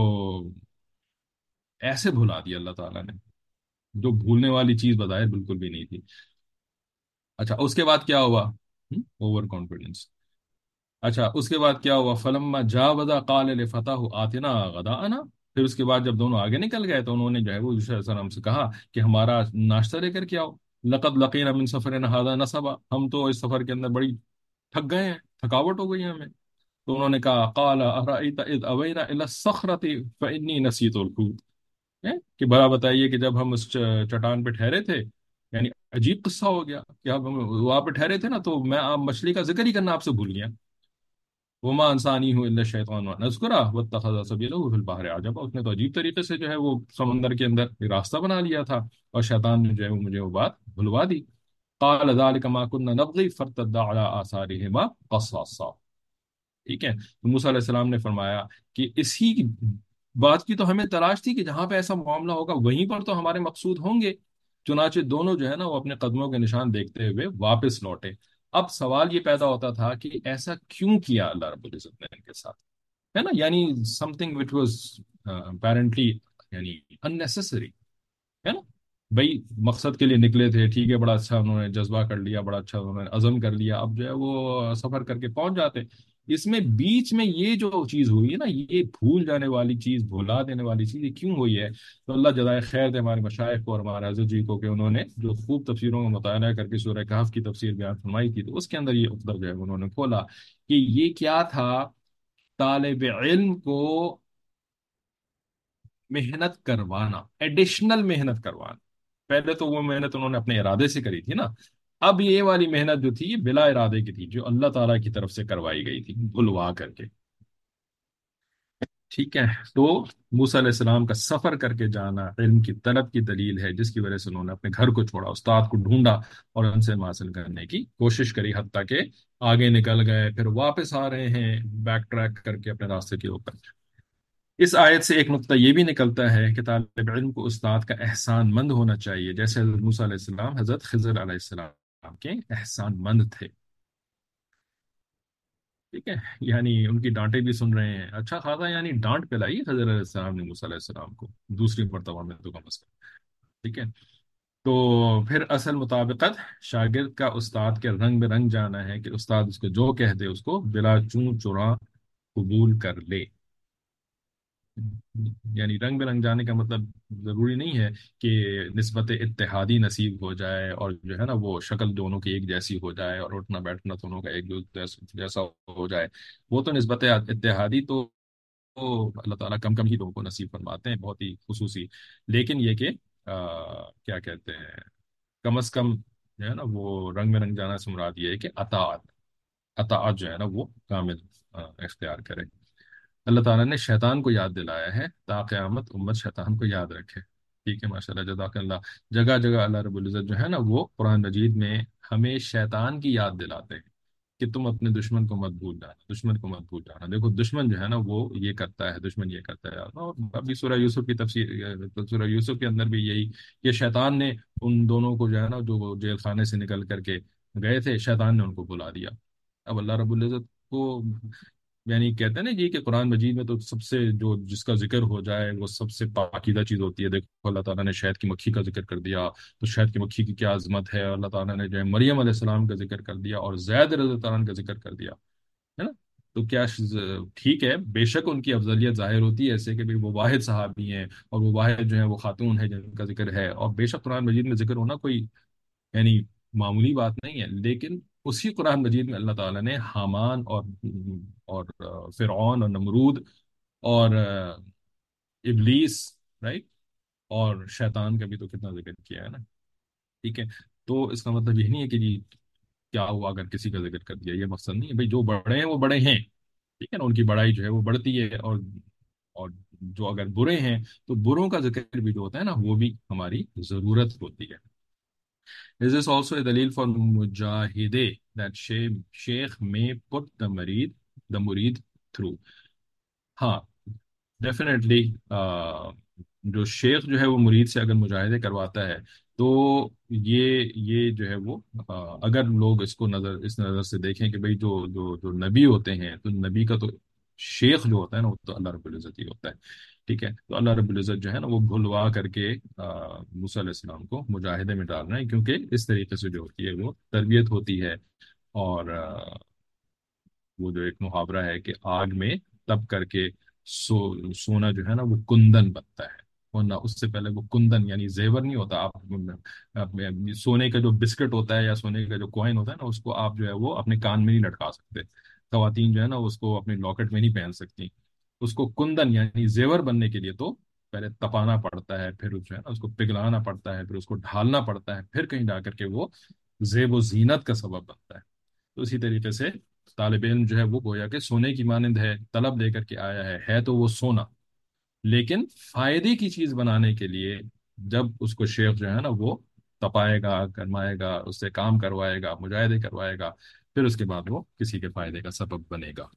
ایسے بھلا دیا اللہ تعالیٰ نے، جو بھولنے والی چیز بظاہر بالکل بھی نہیں تھی، اچھا اس کے بعد کیا ہوا؟ اوور کانفیڈنس، اچھا اس کے بعد کیا ہوا؟ فلما جاوزا قال لفتاه آتنا غداءنا، پھر اس کے بعد جب دونوں آگے نکل گئے تو انہوں نے جو ہے وہ یوسف علیہ السلام سے کہا کہ ہمارا ناشتہ لے کر کے آؤ، لقد لقینا من سفرنا هذا نصبا، ہم تو اس سفر کے اندر بڑی تھک گئے ہیں، تھکاوٹ ہو گئی ہے ہمیں، تو انہوں نے کہا قال ارأيت اذ اوینا الى الصخرة فانی نسیت الحوت، ہیں؟ کہ بھلا بتائیے کہ جب ہم اس چ- چٹان پہ ٹھہرے تھے، یعنی عجیب قصہ ہو گیا کہ اب ہم وہاں پہ ٹھہرے تھے نا تو میں آپ مچھلی کا ذکر ہی کرنا آپ سے بھول گیا، وما انسانی ہوں الا الشیطان ان اذکرہ واتخذ سبیلہ فی البحر عجبا، اس نے تو عجیب طریقے سے جو ہے وہ سمندر کے اندر ایک راستہ بنا لیا تھا، اور شیطان نے جو ہے وہ مجھے وہ بات بھلوا دی، قال ذلك ما كنا نبغي فارتدا على آثارهما قصاصا، ٹھیک ہے، تو موسیٰ علیہ السلام نے فرمایا کہ اسی کی بات کی تو ہمیں تلاش تھی کہ جہاں پہ ایسا معاملہ ہوگا وہیں پر تو ہمارے مقصود ہوں گے، چنانچہ دونوں جو ہے نا وہ اپنے قدموں کے نشان دیکھتے ہوئے واپس لوٹے، اب سوال یہ پیدا ہوتا تھا کہ ایسا کیوں کیا اللہ رب العزت نے ان کے ساتھ، ہے نا، یعنی something which was apparently یعنی unnecessary، ہے نا، بھائی مقصد کے لیے نکلے تھے، ٹھیک ہے، بڑا اچھا انہوں نے جذبہ کر لیا، بڑا اچھا انہوں نے عزم کر لیا، اب جو ہے وہ سفر کر کے پہنچ جاتے۔ اس میں بیچ میں یہ جو چیز ہوئی ہے نا، یہ بھول جانے والی چیز، بھلا دینے والی چیز، یہ کیوں ہوئی ہے؟ تو اللہ جزائے خیر دے ہمارے مشائخ کو اور ہمارے حضرت جی کو، کہ انہوں نے جو خوب تفسیروں کا مطالعہ کر کے سورہ کہف کی تفسیر بیان فرمائی تھی، تو اس کے اندر یہ عقدہ جو ہے انہوں نے کھولا کہ یہ کیا تھا؟ طالب علم کو محنت کروانا، ایڈیشنل محنت کروانا۔ پہلے تو وہ محنت انہوں نے اپنے ارادے سے کری تھی نا، اب یہ والی محنت جو تھی یہ بلا ارادے کی تھی، جو اللہ تعالیٰ کی طرف سے کروائی گئی تھی بلوا کر کے۔ ٹھیک ہے، تو موسیٰ علیہ السلام کا سفر کر کے جانا علم کی طلب کی دلیل ہے، جس کی وجہ سے انہوں نے اپنے گھر کو چھوڑا، استاد کو ڈھونڈا اور ان سے علم حاصل کرنے کی کوشش کری، حتیٰ کہ آگے نکل گئے، پھر واپس آ رہے ہیں بیک ٹریک کر کے اپنے راستے کے اوپر۔ اس آیت سے ایک نقطہ یہ بھی نکلتا ہے کہ طالب علم کو استاد کا احسان مند ہونا چاہیے، جیسے حضرت موسیٰ علیہ السلام حضرت خضر علیہ السلام کے احسان مند تھے۔ ٹھیک ہے، یعنی ان کی ڈانٹیں بھی سن رہے ہیں، اچھا خاصا یعنی ڈانٹ پلائی خضر علیہ السلام نے موسیٰ علیہ السلام کو، دوسری مرتبہ میں تو کم از کم۔ ٹھیک ہے، تو پھر اصل مطابقت شاگرد کا استاد کے رنگ میں رنگ جانا ہے، کہ استاد اس کو جو کہہ دے اس کو بلا چون چرا قبول کر لے۔ یعنی رنگ برنگ جانے کا مطلب ضروری نہیں ہے کہ نسبت اتحادی نصیب ہو جائے، اور جو ہے نا وہ شکل دونوں کی ایک جیسی ہو جائے، اور اٹھنا بیٹھنا دونوں کا ایک جیسا ہو جائے۔ وہ تو نسبت اتحادی تو تو اللہ تعالیٰ کم کم ہی لوگوں کو نصیب فرماتے ہیں، بہت ہی خصوصی۔ لیکن یہ کہ آ، کیا کہتے ہیں، کم از کم جو ہے نا وہ رنگ میں رنگ جانا سے مراد یہ ہے کہ اطاعت، اطاعت جو ہے نا وہ کامل آ، اختیار کرے۔ اللہ تعالیٰ نے شیطان کو یاد دلایا ہے تا قیامت امت شیطان کو یاد رکھے۔ ٹھیک ہے، ماشاء اللہ، جزاک اللہ۔ جگہ جگہ اللہ رب العزت جو ہے نا وہ قرآن مجید میں ہمیں شیطان کی یاد دلاتے ہیں کہ تم اپنے دشمن کو مت بھول جانا، دشمن کو مت بھول جانا۔ دیکھو دشمن جو ہے نا وہ یہ کرتا ہے، دشمن یہ کرتا ہے، اور ابھی سورہ یوسف کی تفسیر، سورہ یوسف کے اندر بھی یہی کہ شیطان نے ان دونوں کو جو ہے نا، جو وہ جیل خانے سے نکل کر کے گئے تھے، شیطان نے ان کو بلا دیا۔ اب اللہ رب العزت کو، یعنی کہتے ہیں نا جی کہ قرآن مجید میں تو سب سے جو جس کا ذکر ہو جائے وہ سب سے پاکیزہ چیز ہوتی ہے۔ دیکھو اللہ تعالیٰ نے شہد کی مکھی کا ذکر کر دیا، تو شہد کی مکھی کی کیا عظمت ہے، اللہ تعالیٰ نے جو ہے مریم علیہ السلام کا ذکر کر دیا، اور زید رضی اللہ عنہ کا ذکر کر دیا، ہے نا؟ تو کیا ش- ٹھیک ہے، بے شک ان کی افضلیت ظاہر ہوتی ہے ایسے کہ بھی وہ واحد صحابی ہیں، اور وہ واحد جو ہیں وہ خاتون ہے جن کا ذکر ہے، اور بے شک قرآن مجید میں ذکر ہونا کوئی یعنی معمولی بات نہیں ہے۔ لیکن اسی قرآن مجید میں اللہ تعالیٰ نے حامان اور اور آ، فرعون اور نمرود اور آ، ابلیس، رائٹ، اور شیطان کا بھی تو کتنا ذکر کیا ہے نا۔ ٹھیک ہے، تو اس کا مطلب یہ نہیں ہے کہ جی کیا ہوا اگر کسی کا ذکر کر دیا، یہ مقصد نہیں ہے بھائی، جو بڑے ہیں وہ بڑے ہیں، ٹھیک ہے نا، ان کی بڑائی جو ہے وہ بڑھتی ہے، اور اور جو اگر برے ہیں تو بروں کا ذکر بھی جو ہوتا ہے نا وہ بھی ہماری ضرورت ہوتی ہے۔ Is this also a dalil for mujahide that sheikh, sheikh may put the murid the murid through؟ ہاں، ڈیفینیٹلی جو شیخ جو ہے وہ مرید سے اگر مجاہدے کرواتا ہے، تو یہ یہ جو ہے وہ آ، اگر لوگ اس کو نظر اس نظر سے دیکھیں کہ بھئی جو جو جو نبی ہوتے ہیں، تو نبی کا تو شیخ جو ہوتا ہے نا وہ تو اللہ رب العزت ہی ہوتا ہے۔ ٹھیک ہے، تو اللہ رب العزت جو ہے نا وہ بھلوا کر کے آ، موسیٰ علیہ السلام کو مجاہدے میں ڈال رہے ہیں، کیونکہ اس طریقے سے جو ہوتی ہے وہ تربیت ہوتی ہے، اور وہ جو ایک محاورہ ہے کہ آگ میں تپ کر کے سو سونا جو ہے نا وہ کندن بنتا ہے، ورنہ اس سے پہلے وہ کندن یعنی زیور نہیں ہوتا۔ آپ آپ- سونے کا جو بسکٹ ہوتا ہے یا سونے کا جو کوائن ہوتا ہے نا، اس کو آپ جو ہے وہ اپنے کان میں نہیں لٹکا سکتے، خواتین جو ہے نا اس کو اپنے لاکٹ میں نہیں پہن سکتی۔ اس کو کندن یعنی زیور بننے کے لیے تو پہلے تپانا پڑتا ہے، پھر جو ہے نا اس کو پگھلانا پڑتا ہے، پھر اس کو ڈھالنا پڑتا ہے، پھر کہیں جا کر کے وہ زیب و زینت کا سبب بنتا ہے۔ تو اسی طریقے سے طالب علم جو ہے وہ گویا کہ سونے کی مانند ہے، طلب لے کر کے آیا ہے ہے تو وہ سونا، لیکن فائدے کی چیز بنانے کے لیے جب اس کو شیخ جو ہے نا وہ تپائے گا، گرمائے گا، اس سے کام کروائے گا، مجاہدے کروائے گا، پھر اس کے بعد وہ کسی کے فائدے کا سبب بنے گا۔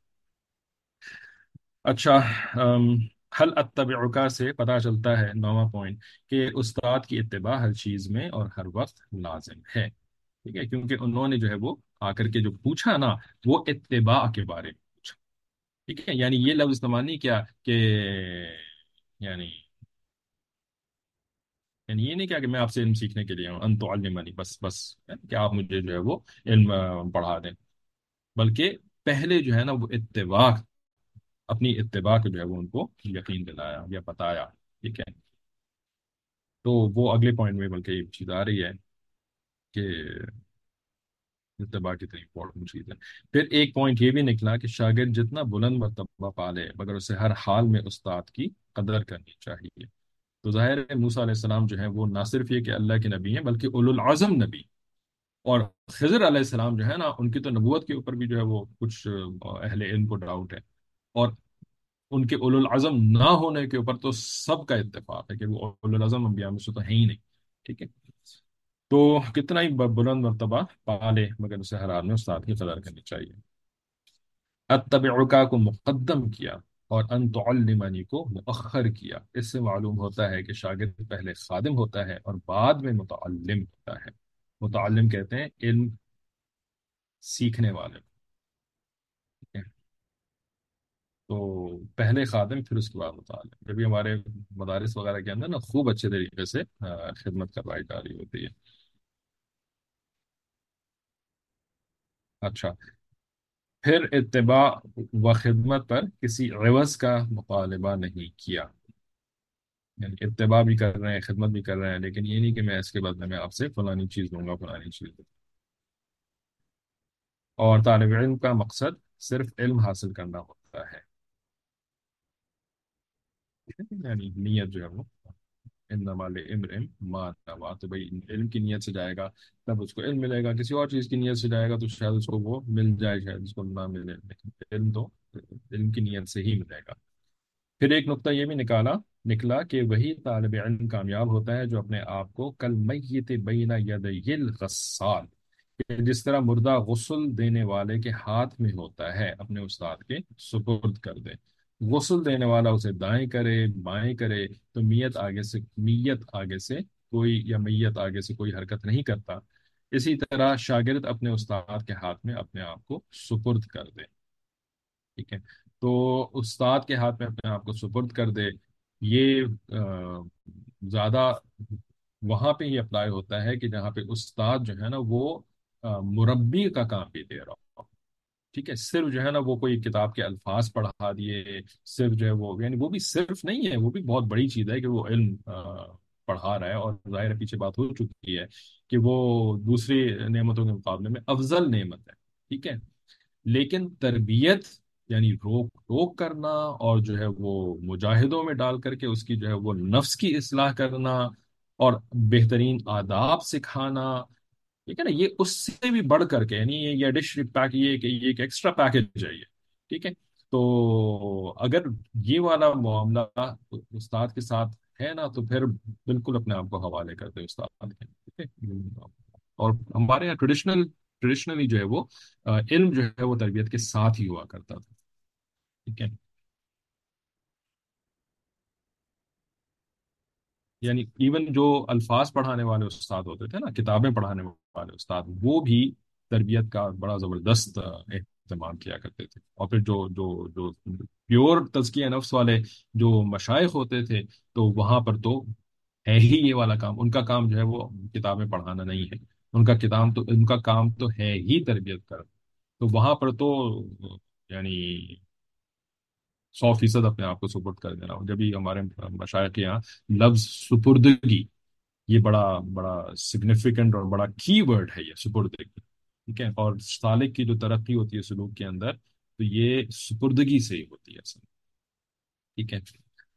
اچھا، ام، حل اتبعک سے پتہ چلتا ہے، نواں پوائنٹ، کہ استاد کی اتباع ہر چیز میں اور ہر وقت لازم ہے۔ ٹھیک ہے، کیونکہ انہوں نے جو ہے وہ آ کر کے جو پوچھا نا، وہ اتباع کے بارے میں پوچھا۔ ٹھیک ہے، یعنی یہ لفظ استعمال نہیں کیا کہ یعنی یعنی یہ نہیں کیا کہ میں آپ سے علم سیکھنے کے لیے ہوں، ان تعلمنی، بس بس کہ آپ مجھے جو ہے وہ علم آ، پڑھا دیں، بلکہ پہلے جو ہے نا وہ اتباع، اپنی اتباع کے جو ہے وہ ان کو یقین دلایا یا بتایا. ٹھیک ہے. تو وہ اگلے پوائنٹ میں بلکہ یہ چیز آ رہی ہے کہ اتباع کتنی امپورٹنٹ چیز ہے. پھر ایک پوائنٹ یہ بھی نکلا کہ شاگرد جتنا بلند مرتبہ پالے مگر اسے ہر حال میں استاد کی قدر کرنی چاہیے. تو ظاہر ہے موسیٰ علیہ السلام جو ہیں وہ نہ صرف یہ کہ اللہ کے نبی ہیں بلکہ اولو العزم نبی. اور خضر علیہ السلام جو ہے نا ان کی تو نبوت کے اوپر بھی جو ہے وہ کچھ آ، اہل علم کو ڈاؤٹ ہے. اور ان کے اولو العزم نہ ہونے کے اوپر تو سب کا اتفاق ہے کہ وہ اولو العزم انبیاء میں سے تو ہیں ہی نہیں. ٹھیک ہے. تو کتنا ہی ب- بلند مرتبہ پالے مگر اسے ہر حال میں استاد کی قدر کرنی چاہیے. اتبعک کو مقدم کیا اور ان تعلمنی کو مؤخر کیا. اس سے معلوم ہوتا ہے کہ شاگرد پہلے خادم ہوتا ہے اور بعد میں متعلم ہوتا ہے. متعلم کہتے ہیں علم سیکھنے والے. ٹھیک ہے. تو پہلے خادم پھر اس کے بعد متعلم. جبھی ہمارے مدارس وغیرہ کے اندر نا خوب اچھے طریقے سے آ، خدمت کروائی جا رہی ہوتی ہے. اچھا. پھر اتباع و خدمت پر کسی عوض کا مطالبہ نہیں کیا. یعنی اتباع بھی کر رہے ہیں، خدمت بھی کر رہے ہیں، لیکن یہ نہیں کہ میں اس کے بدلے میں آپ سے فلانی چیز دوں گا، فلانی چیز دوں گا. اور طالب علم کا مقصد صرف علم حاصل کرنا ہوتا ہے. یعنی نیت جو ہے وہ انما لامرئ ما نویٰ. تو بھائی علم کی نیت سے جائے گا تب اس کو علم ملے گا، کسی اور چیز کی نیت سے جائے گا تو شاید اس کو وہ مل جائے، شاید اس کو نہ ملے، لیکن علم تو علم کی نیت سے ہی ملے گا. پھر ایک نقطہ یہ بھی نکالا نکلا کہ وہی طالب علم کامیاب ہوتا ہے جو اپنے آپ کو کل میت بین یدی الغسال، کہ جس طرح مردہ غسل دینے والے کے ہاتھ میں ہوتا ہے اپنے استاد کے سپرد کر دے. غسل دینے والا اسے دائیں کرے بائیں کرے تو میت آگے سے میت آگے سے کوئی یا میت آگے سے کوئی حرکت نہیں کرتا. اسی طرح شاگرد اپنے استاد کے ہاتھ میں اپنے آپ کو سپرد کر دے. ٹھیک ہے. تو استاد کے ہاتھ میں اپنے آپ کو سپرد کر دے. یہ آ، زیادہ وہاں پہ ہی اپلائی ہوتا ہے کہ جہاں پہ استاد جو ہے نا وہ آ، مربی کا کام بھی دے رہا ہو. ٹھیک ہے. صرف جو ہے نا وہ کوئی کتاب کے الفاظ پڑھا دیے، صرف جو ہے وہ یعنی وہ بھی صرف نہیں ہے، وہ بھی بہت بڑی چیز ہے کہ وہ علم آ، پڑھا رہا ہے. اور ظاہر ہے پیچھے بات ہو چکی ہے کہ وہ دوسری نعمتوں کے مقابلے میں افضل نعمت ہے. ٹھیک ہے. لیکن تربیت یعنی روک ٹوک کرنا اور جو ہے وہ مجاہدوں میں ڈال کر کے اس کی جو ہے وہ نفس کی اصلاح کرنا اور بہترین آداب سکھانا، ٹھیک ہے نا، یہ اس سے بھی بڑھ کر کے یعنی یہ یہ additional پیک یہ کہ یہ ایک ایکسٹرا پیکج ہے یہ. ٹھیک ہے. تو اگر یہ والا معاملہ استاد کے ساتھ ہے نا تو پھر بالکل اپنے آپ کو حوالے کرتے استاد کے. ٹھیک ہے. اور ہمارے یہاں ٹریڈیشنل ٹریڈیشنلی جو ہے وہ آ، علم جو ہے وہ تربیت کے ساتھ ہی ہوا کرتا تھا. ٹھیک ہے. یعنی ایون جو الفاظ پڑھانے والے استاد ہوتے تھے نا، کتابیں پڑھانے والے استاد، وہ بھی تربیت کا بڑا زبردست آ، اہتمام کیا کرتے تھے. اور پھر جو جو جو پیور تزکیہ نفس والے جو مشائخ ہوتے تھے تو وہاں پر تو ہے ہی یہ والا کام. ان کا کام جو ہے وہ کتابیں پڑھانا نہیں ہے، ان کا کتاب تو ان کا کام تو ہے ہی تربیت کرنا. تو وہاں پر تو یعنی سو فیصد اپنے آپ کو سپرد کر دینا. جبھی ہمارے مشائخ کے یہاں لفظ سپردگی یہ بڑا بڑا سگنیفیکنٹ اور بڑا کی ورڈ ہے یہ سپردگی. ٹھیک ہے. اور سالک کی جو ترقی ہوتی ہے سلوک کے اندر تو یہ سپردگی سے ہی ہوتی ہے اصل. ٹھیک ہے.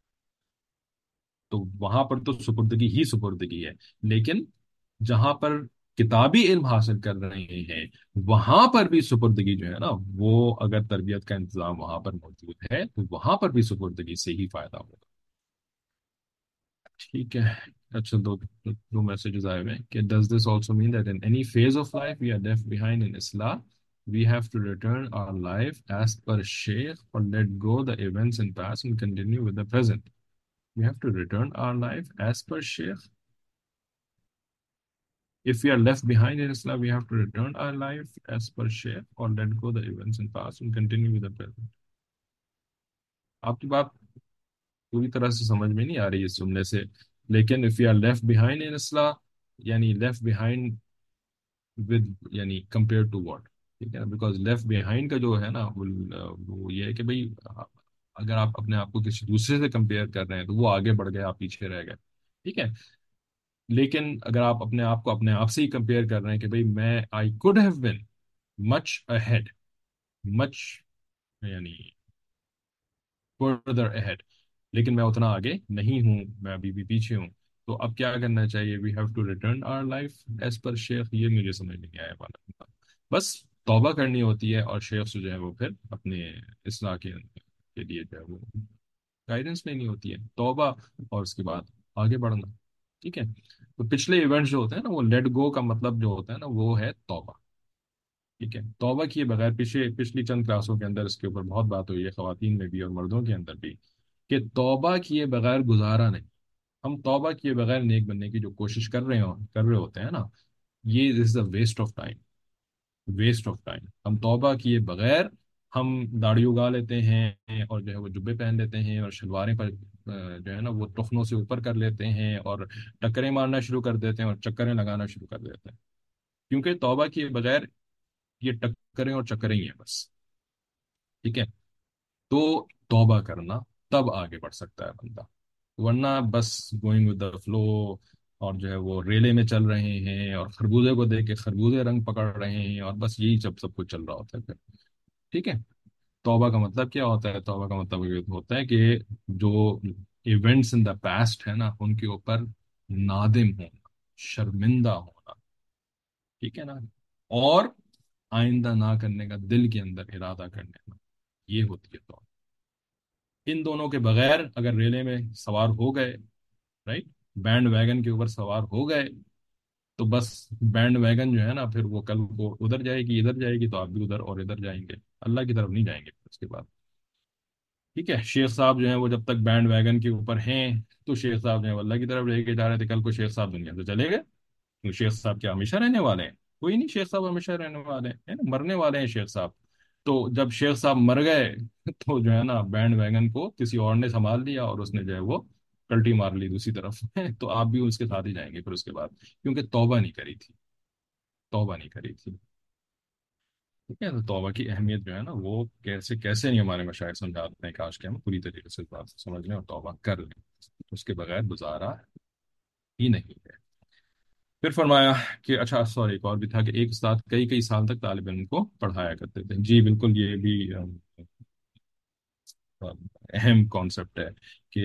تو وہاں پر تو سپردگی ہی سپردگی ہے. لیکن جہاں پر کتابی علم حاصل کر رہے ہیں وہاں پر بھی سپردگی جو ہے نا وہ اگر تربیت کا انتظام وہاں پر موجود ہے تو وہاں پر بھی سپردگی سے ہی فائدہ ہوگا. ٹھیک ہے. اچھا. دو دو میسجز آئے ہوئے ہیں کہ does this also mean that in any phase of life we are left behind in اصلاح we have to return our life as per شیخ اور let go the events in past and continue with the present. We have to return our life as per Shaykh. If we are left behind in Islam, we have to return our life as per Shaykh or let go the events in past and continue with the present. آپ کی بات پوری طرح سے سمجھ میں نہیں آ رہی ہے سننے سے. لیکن if you are left behind in اصلاح، یعنی left behind with یعنی compared to what، ٹھیک ہے نا، بیکاز لیفٹ بہائنڈ کا جو ہے نا وہ وہ یہ ہے کہ بھئی اگر آپ اپنے آپ کو کسی دوسرے سے کمپیئر کر رہے ہیں تو وہ آگے بڑھ گئے، آپ پیچھے رہ گئے، ٹھیک ہے۔ لیکن اگر آپ اپنے آپ کو اپنے آپ سے ہی کمپیئر کر رہے ہیں کہ بھئی میں I could have been much ahead, much یعنی فردر اہیڈ، لیکن میں اتنا آگے نہیں ہوں، میں ابھی بھی پیچھے ہوں، تو اب کیا کرنا چاہیے؟ We have to return our life as per شیخ۔ یہ مجھے سمجھ نہیں آیا والا، بس توبہ کرنی ہوتی ہے، اور شیخ سے جو ہے وہ پھر اپنے اصلاح کے کے لیے جو ہے وہ گائیڈنس لینی ہوتی ہے، توبہ اور اس کے بعد آگے بڑھنا، ٹھیک ہے۔ تو پچھلے ایونٹس جو ہوتے ہیں نا، وہ لیٹ گو کا مطلب جو ہوتا ہے نا وہ ہے توبہ، ٹھیک ہے۔ توبہ کیے بغیر پچھلے پچھلی چند کلاسوں کے اندر اس کے اوپر بہت بات ہوئی ہے، خواتین میں بھی اور مردوں کے اندر بھی، کہ توبہ کیے بغیر گزارا نہیں۔ ہم توبہ کیے بغیر نیک بننے کی جو کوشش کر رہے ہوں کر رہے ہوتے ہیں نا، یہ is a waste of time, waste of time. ہم توبہ کیے بغیر ہم داڑھی اگا لیتے ہیں، اور جو ہے وہ جبے پہن لیتے ہیں، اور شلواریں پر آ، جو ہے نا وہ ٹخنوں سے اوپر کر لیتے ہیں، اور ٹکریں مارنا شروع کر دیتے ہیں، اور چکریں لگانا شروع کر دیتے ہیں، کیونکہ توبہ کیے بغیر یہ ٹکریں اور چکریں ہی ہیں بس، ٹھیک ہے۔ تو توبہ کرنا، تب آگے بڑھ سکتا ہے بندہ، ورنہ بس گوئنگ ود دا فلو، اور جو ہے وہ ریلے میں چل رہے ہیں، اور خربوزے کو دیکھ کے خربوزے رنگ پکڑ رہے ہیں، اور بس یہی سب سب کچھ چل رہا ہوتا ہے پھر، ٹھیک ہے۔ توبہ کا مطلب کیا ہوتا ہے؟ توبہ کا مطلب یہ ہوتا ہے کہ جو ایونٹس ان دا پاسٹ ہے نا ان کے اوپر نادم ہونا، شرمندہ ہونا، ٹھیک ہے نا، اور آئندہ نہ کرنے کا دل کے اندر ارادہ کرنے کا، یہ ہوتی ہے توبہ۔ ان دونوں کے بغیر اگر ریلے میں سوار ہو گئے، رائٹ، بینڈ ویگن کے اوپر سوار ہو گئے، تو بس بینڈ ویگن جو ہے نا پھر وہ کل کو ادھر جائے گی ادھر جائے گی، تو آپ بھی ادھر اور ادھر جائیں گے، اللہ کی طرف نہیں جائیں گے پھر اس کے بعد، ٹھیک ہے۔ شیخ صاحب جو ہیں وہ جب تک بینڈ ویگن کے اوپر ہیں تو شیخ صاحب جو ہیں وہ اللہ کی طرف لے کے جا رہے تھے، کل کو شیخ صاحب دنیا سے چلے گئے تو شیخ صاحب کیا ہمیشہ رہنے والے ہیں؟ کوئی نہیں، شیخ صاحب ہمیشہ رہنے والے ہیں، ہے نا، مرنے والے ہیں شیخ صاحب۔ تو جب شیخ صاحب مر گئے تو جو ہے نا بینڈ ویگن کو کسی اور نے سنبھال لیا، اور اس نے جو ہے وہ کلٹی مار لی دوسری طرف تو آپ بھی اس کے ساتھ ہی جائیں گے پھر اس کے بعد، کیونکہ توبہ نہیں کری تھی، توبہ نہیں کری تھی، ٹھیک ہے۔ تو توبہ کی اہمیت جو ہے نا وہ کیسے کیسے نہیں ہمارے مشاہد سمجھاتے ہیں، کاش کہ ہم پوری طریقے سے اس بات سے سمجھ لیں اور توبہ کر لیں، اس کے بغیر گزارا ہی نہیں ہے۔ پھر فرمایا کہ اچھا سوری ایک اور بھی تھا کہ ایک استاد کئی کئی سال تک طالب علم کو پڑھایا کرتے تھے، جی بالکل، یہ بھی ام، اہم کانسیپٹ ہے کہ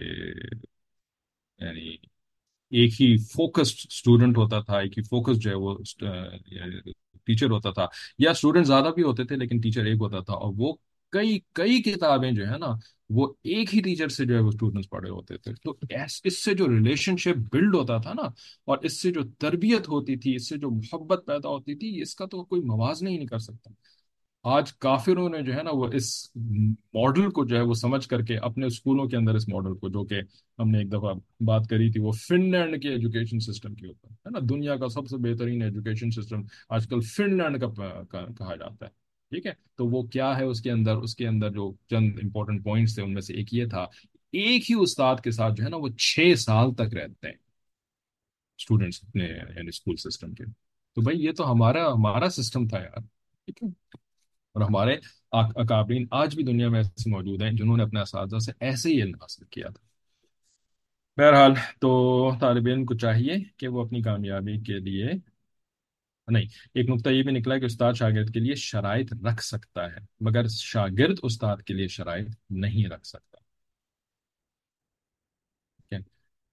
یعنی ایک ہی فوکسڈ اسٹوڈنٹ ہوتا تھا، ایک ہی فوکس جو ہے وہ ٹیچر ہوتا تھا، یا اسٹوڈنٹ زیادہ بھی ہوتے تھے لیکن ٹیچر ایک ہوتا تھا، اور وہ کئی کئی کتابیں جو ہے نا وہ ایک ہی ٹیچر سے جو ہے وہ اسٹوڈنٹس پڑھے ہوتے تھے، تو ایس- اس سے جو ریلیشن شپ بلڈ ہوتا تھا نا، اور اس سے جو تربیت ہوتی تھی، اس سے جو محبت پیدا ہوتی تھی، اس کا تو کوئی موازنہ ہی نہیں کر سکتا۔ آج کافروں نے جو ہے نا وہ اس ماڈل کو جو ہے وہ سمجھ کر کے اپنے اسکولوں کے اندر اس ماڈل کو، جو کہ ہم نے ایک دفعہ بات کری تھی وہ فن لینڈ کے ایجوکیشن سسٹم کے اوپر ہے نا، دنیا کا سب سے بہترین ایجوکیشن سسٹم آج کل فن لینڈ کا کا- کہا جاتا ہے، ٹھیک ہے۔ تو وہ کیا ہے اس کے اندر؟ اس کے اندر جو چند امپورٹنٹ پوائنٹس تھے ان میں سے ایک یہ تھا، ایک ہی استاد کے ساتھ جو ہے نا وہ چھ سال تک رہتے ہیں اسٹوڈنٹس اپنے یعنی اسکول سسٹم کے۔ تو بھائی یہ تو ہمارا ہمارا سسٹم تھا یار، ٹھیک ہے، اور ہمارے اک- اکابرین آج بھی دنیا میں ایسے موجود ہیں جنہوں نے اپنے اساتذہ سے ایسے ہی علم حاصل کیا تھا۔ بہرحال، تو طالب علم کو چاہیے کہ وہ اپنی کامیابی کے لیے، نہیں، ایک نقطہ یہ بھی نکلا کہ استاد شاگرد کے لیے شرائط رکھ سکتا ہے مگر شاگرد استاد کے لیے شرائط نہیں رکھ سکتا، ٹھیک ہے۔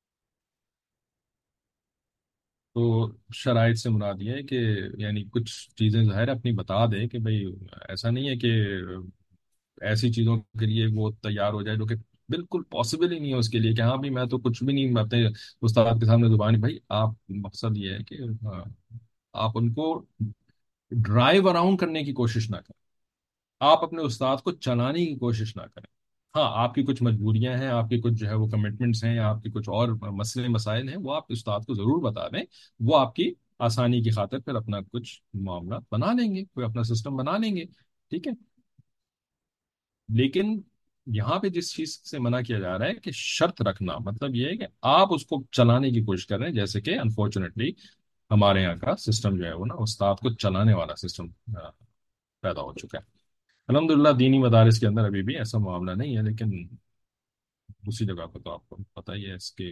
تو شرائط سے مراد یہ ہے کہ یعنی کچھ چیزیں ظاہر ہے اپنی بتا دے کہ بھئی ایسا نہیں ہے کہ ایسی چیزوں کے لیے وہ تیار ہو جائے جو کہ بالکل پاسبل ہی نہیں ہے اس کے لیے، کہ ہاں بھی میں تو کچھ بھی نہیں، میں اپنے استاد کے سامنے زبان، بھائی آپ، مقصد یہ ہے کہ ہاں، آپ ان کو ڈرائیو اراؤنڈ کرنے کی کوشش نہ کریں، آپ اپنے استاد کو چلانے کی کوشش نہ کریں۔ ہاں آپ کی کچھ مجبوریاں ہیں، آپ کی کچھ جو ہے وہ کمٹمنٹس ہیں، یا آپ کی کچھ اور مسئلے مسائل ہیں، وہ آپ استاد کو ضرور بتا دیں، وہ آپ کی آسانی کی خاطر پھر اپنا کچھ معاملہ بنا لیں گے، کوئی اپنا سسٹم بنا لیں گے، ٹھیک ہے۔ لیکن یہاں پہ جس چیز سے منع کیا جا رہا ہے کہ شرط رکھنا، مطلب یہ ہے کہ آپ اس کو چلانے کی کوشش کر رہے ہیں، جیسے کہ انفارچونیٹلی ہمارے یہاں کا سسٹم جو ہے وہ نا استاد کو چلانے والا سسٹم پیدا ہو چکا ہے۔ الحمدللہ دینی مدارس کے اندر ابھی بھی ایسا معاملہ نہیں ہے، لیکن دوسری جگہ پہ تو آپ کو پتہ ہی ہے اس کے۔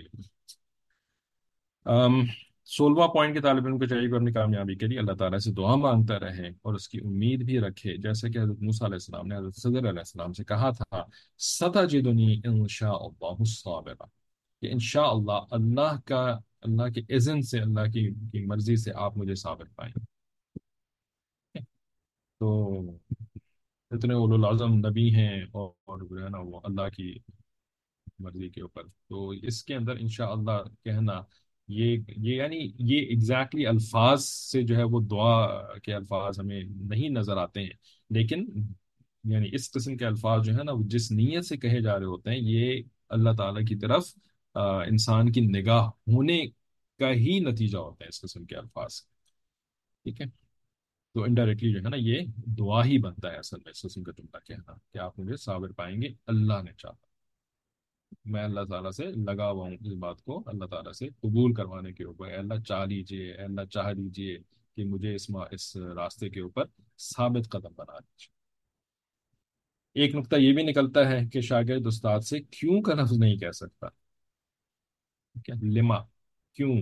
ام سولہواں پوائنٹ کے طالب علم کو چاہیے کہ اپنی کامیابی کے لیے اللہ تعالیٰ سے دعا مانگتا رہے اور اس کی امید بھی رکھے، جیسے کہ حضرت موسیٰ علیہ السلام نے حضرت خضر علیہ السلام سے کہا تھا، ستجدنی ان شاء اللہ صابرا، کہ انشاءاللہ اللہ کا اللہ کے اذن سے، اللہ کی, کی مرضی سے آپ مجھے صابر پائیں گے۔ تو اتنے اولو العزم نبی ہیں اور اور جو ہے نا وہ اللہ کی مرضی کے اوپر، تو اس کے اندر انشاءاللہ کہنا، یہ یہ یعنی یہ ایگزیکٹلی الفاظ سے جو ہے وہ دعا کے الفاظ ہمیں نہیں نظر آتے ہیں، لیکن یعنی اس قسم کے الفاظ جو ہے نا وہ جس نیت سے کہے جا رہے ہوتے ہیں، یہ اللہ تعالیٰ کی طرف آ، انسان کی نگاہ ہونے کا ہی نتیجہ ہوتا ہے اس قسم کے الفاظ، ٹھیک ہے؟ تو انڈائریکٹلی جو ہے نا یہ دعا ہی بنتا ہے اصل میں اس قسم کا جملہ کہنا کہ آپ مجھے صابر پائیں گے اللہ نے چاہا۔ میں اللہ تعالیٰ سے لگا ہوا ہوں اس بات کو اللہ تعالیٰ سے قبول کروانے کے اوپر، اے اللہ چاہ لیجیے، اے اللہ چاہ لیجیے کہ مجھے اس ما اس راستے کے اوپر ثابت قدم بنا دیجیے۔ ایک نقطہ یہ بھی نکلتا ہے کہ شاگرد استاد سے کیوں کا لفظ نہیں کہہ سکتا، ٹھیک ہے؟ لما، کیوں،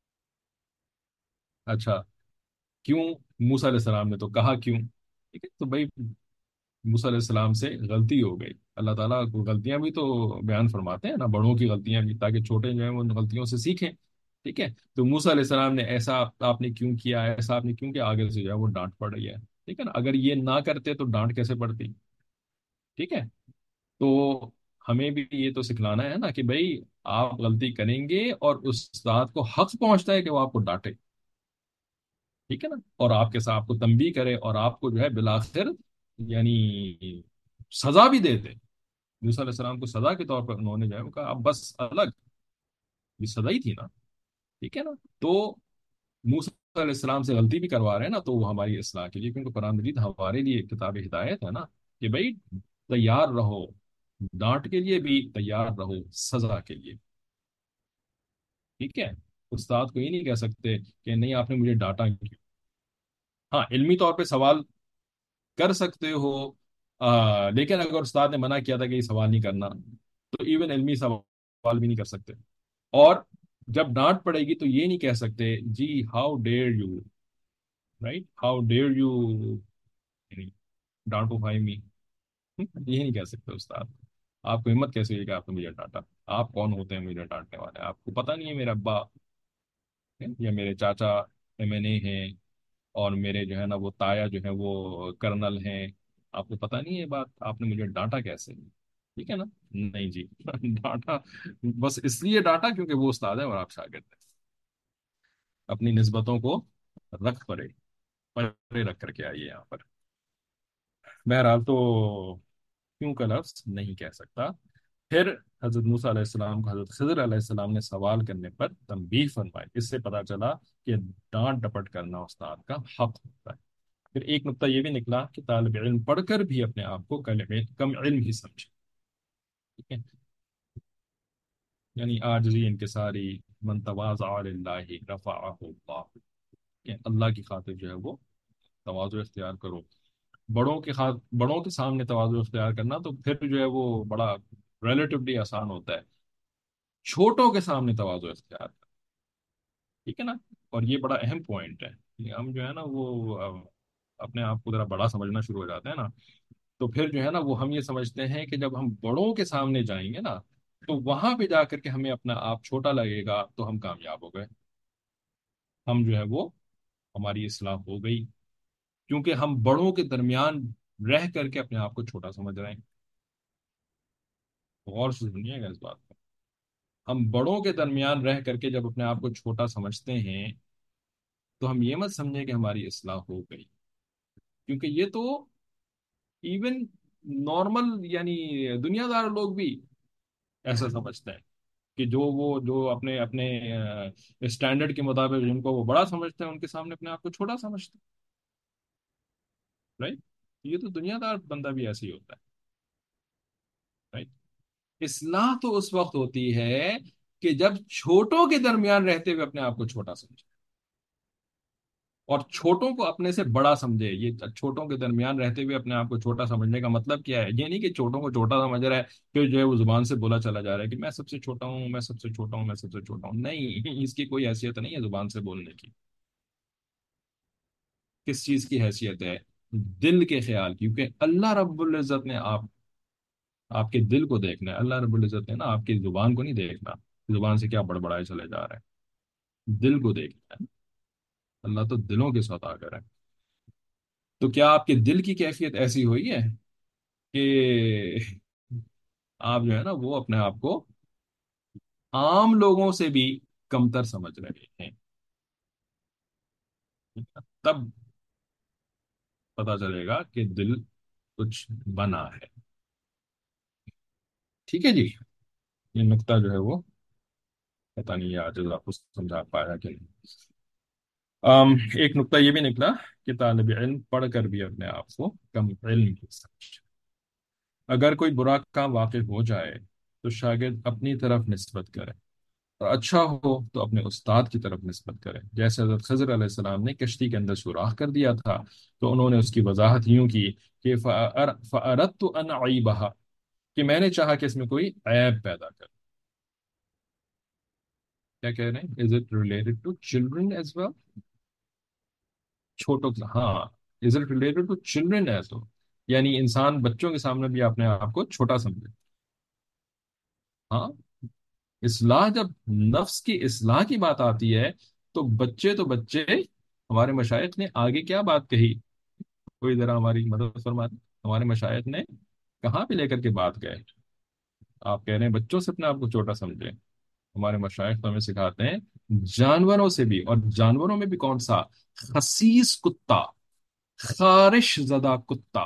اچھا کیوں، موسیٰ علیہ السلام نے تو کہا کیوں، ٹھیک ہے؟ تو بھائی موسیٰ علیہ السلام سے غلطی ہو گئی، اللہ تعالیٰ کو غلطیاں بھی تو بیان فرماتے ہیں نا، بڑوں کی غلطیاں بھی، تاکہ چھوٹے جو ہیں وہ ان غلطیوں سے سیکھیں، ٹھیک ہے؟ تو موسیٰ علیہ السلام نے ایسا آپ آپ نے کیوں کیا، ایسا آپ نے کیوں کیا، آگے سے جو ہے وہ ڈانٹ پڑ رہی ہے، ٹھیک ہے نا؟ اگر یہ نہ کرتے تو ڈانٹ کیسے پڑتی، ٹھیک ہے؟ تو ہمیں بھی یہ تو سکھلانا ہے نا کہ بھائی آپ غلطی کریں گے اور استاد کو حق پہنچتا ہے کہ وہ آپ کو ڈانٹے، ٹھیک ہے نا؟ اور آپ کے ساتھ آپ کو تنبیہ کرے اور آپ کو جو ہے بالآخر یعنی سزا بھی دے دے۔ موسیٰ علیہ السلام کو سزا کے طور پر انہوں نے جو ہے وہ کہا اب بس الگ، یہ سزا ہی تھی نا، ٹھیک ہے نا؟ تو موسیٰ علیہ السلام سے غلطی بھی کروا رہے ہیں نا تو وہ ہماری اصلاح کے لیے، کیونکہ قرآن مجید ہمارے لیے ایک کتاب ہدایت ہے نا، کہ بھائی تیار رہو، ڈانٹ کے لیے بھی تیار رہو، سزا کے لیے، ٹھیک ہے؟ استاد کو یہ نہیں کہہ سکتے کہ نہیں آپ نے مجھے ڈانٹا کیوں۔ ہاں علمی طور پہ سوال کر سکتے ہو، آ, لیکن اگر استاد نے منع کیا تھا کہ یہ سوال نہیں کرنا، تو ایون علمی سوال بھی نہیں کر سکتے، اور جب ڈانٹ پڑے گی تو یہ نہیں کہہ سکتے جی how dare you, right, how dare you ڈانٹو بھائی می، یہ نہیں کہہ سکتے استاد۔ آپ کو ہمت کیسے ہوئی کہ آپ نے مجھے ڈانٹا؟ آپ کون ہوتے ہیں مجھے ڈانٹنے والے؟ آپ کو پتہ نہیں ہے میرے ابا یا میرے چاچا ایم این اے ہیں اور میرے جو ہے نا وہ تایا جو ہے وہ کرنل ہیں، آپ کو پتہ نہیں ہے یہ بات؟ آپ نے مجھے ڈانٹا کیسے؟ ٹھیک ہے نا؟ نہیں جی ڈانٹا بس اس لیے ڈانٹا کیونکہ وہ استاد ہے اور آپ شاگرد ہیں، اپنی نسبتوں کو رکھ پڑے پرے رکھ کر کے آئیے یہاں پر۔ بہرحال تو کیوں کا لفظ نہیں کہہ سکتا۔ پھر حضرت موسیٰ علیہ السلام کو حضرت خضر علیہ السلام نے سوال کرنے پر تنبیہ فرمائی، اس سے پتہ چلا کہ ڈانٹ ڈپٹ کرنا استاد کا حق ہوتا ہے۔ پھر ایک نقطہ یہ بھی نکلا کہ طالب علم پڑھ کر بھی اپنے آپ کو کم علم کم علم ہی سمجھے، ٹھیک ہے؟ یعنی عاجزی انکساری، من تواضع للہ رفعہ اللہ، کہ اللہ کی خاطر جو ہے وہ تواضع اختیار کرو۔ بڑوں کے خاطر بڑوں کے سامنے تواضع اختیار کرنا تو پھر جو ہے وہ بڑا ریلیٹیولی آسان ہوتا ہے، چھوٹوں کے سامنے تواضع اختیار کرنا، ٹھیک ہے نا؟ اور یہ بڑا اہم پوائنٹ ہے کہ ہم جو ہے نا وہ آ، اپنے آپ کو ذرا بڑا سمجھنا شروع ہو جاتے ہیں نا، تو پھر جو ہے نا وہ ہم یہ سمجھتے ہیں کہ جب ہم بڑوں کے سامنے جائیں گے نا تو وہاں پہ جا کر کے ہمیں اپنا آپ چھوٹا لگے گا تو ہم کامیاب ہو گئے، ہم جو ہے وہ ہماری اصلاح ہو گئی، کیونکہ ہم بڑوں کے درمیان رہ کر کے اپنے آپ کو چھوٹا سمجھ رہے ہیں۔ غور سے سنیے گا اس بات کو، ہم بڑوں کے درمیان رہ کر کے جب اپنے آپ کو چھوٹا سمجھتے ہیں تو ہم یہ مت سمجھیں کہ ہماری اصلاح ہو گئی، کیونکہ یہ تو ایون نارمل یعنی دنیا دار لوگ بھی ایسا سمجھتے ہیں کہ جو وہ جو اپنے اپنے اسٹینڈرڈ کے مطابق جن کو وہ بڑا سمجھتے ہیں ان کے سامنے اپنے آپ کو چھوٹا سمجھتے ہیں، رائٹ؟ یہ تو دنیا دار بندہ بھی ایسے ہی ہوتا ہے۔ اصلاح تو اس وقت ہوتی ہے کہ جب چھوٹوں کے درمیان رہتے ہوئے اپنے آپ کو چھوٹا سمجھے، اور چھوٹوں کو اپنے سے بڑا سمجھے۔ یہ چھوٹوں کے درمیان رہتے ہوئے اپنے آپ کو چھوٹا سمجھنے کا مطلب کیا ہے؟ یہ نہیں کہ چھوٹوں کو چھوٹا سمجھ رہا ہے پھر جو ہے وہ زبان سے بولا چلا جا رہا ہے کہ میں سب سے چھوٹا ہوں، میں سب سے چھوٹا ہوں، میں سب سے چھوٹا ہوں۔ نہیں، اس کی کوئی حیثیت نہیں ہے زبان سے بولنے کی۔ کس چیز کی حیثیت ہے؟ دل کے خیال کی، کیونکہ اللہ رب العزت نے آپ آپ کے دل کو دیکھنا ہے۔ اللہ رب العزت نے نا آپ کی زبان کو نہیں دیکھنا، زبان سے کیا بڑبڑائے چلے جا رہے ہیں، دل کو دیکھنا ہے۔ اللہ تو دلوں کے سوداگر ہے۔ تو کیا آپ کے دل کی کیفیت ایسی ہوئی ہے کہ آپ جو ہے نا وہ اپنے آپ کو عام لوگوں سے بھی کمتر سمجھ رہے ہیں؟ تب پتا چلے گا کہ دل کچھ بنا ہے۔ ٹھیک ہے جی، یہ نقطہ جو ہے وہ پتا نہیں آج آپ کو سمجھا پایا کہ نہیں۔ آم، ایک نقطہ یہ بھی نکلا کہ طالب علم پڑھ کر بھی اپنے آپ کو کم علم ہی سمجھے۔ اگر کوئی برا کام واقع ہو جائے تو شاگرد اپنی طرف نسبت کرے، اور اچھا ہو تو اپنے استاد کی طرف نسبت کرے۔ جیسے حضرت خضر علیہ السلام نے کشتی کے اندر سوراخ کر دیا تھا تو انہوں نے اس کی وضاحت یوں کی کہ فَأَر- فَأَرَدْتُ أَنْ أَعِيبَهَا، کہ میں نے چاہا کہ اس میں کوئی عیب پیدا کر۔ کیا کہہ رہے ہیں؟ Is it related to children as well? چھوٹوں کے، ہاں، is it related to children as well, یعنی انسان بچوں کے سامنے بھی اپنے آپ کو چھوٹا سمجھے۔ ہاں، اصلاح جب نفس کی اصلاح کی بات آتی ہے تو بچے تو بچے، ہمارے مشائخ نے آگے کیا بات کہی؟ کوئی ذرا ہماری مدد فرما دیں۔ ہمارے مشائخ نے کہاں پہ لے کر کے بات گئے؟ آپ کہہ رہے ہیں بچوں سے اپنے آپ کو چھوٹا سمجھیں، ہمارے مشائخ تو ہمیں سکھاتے ہیں جانوروں سے بھی، اور جانوروں میں بھی کون سا؟ خسیس کتا، خارش زدہ کتا۔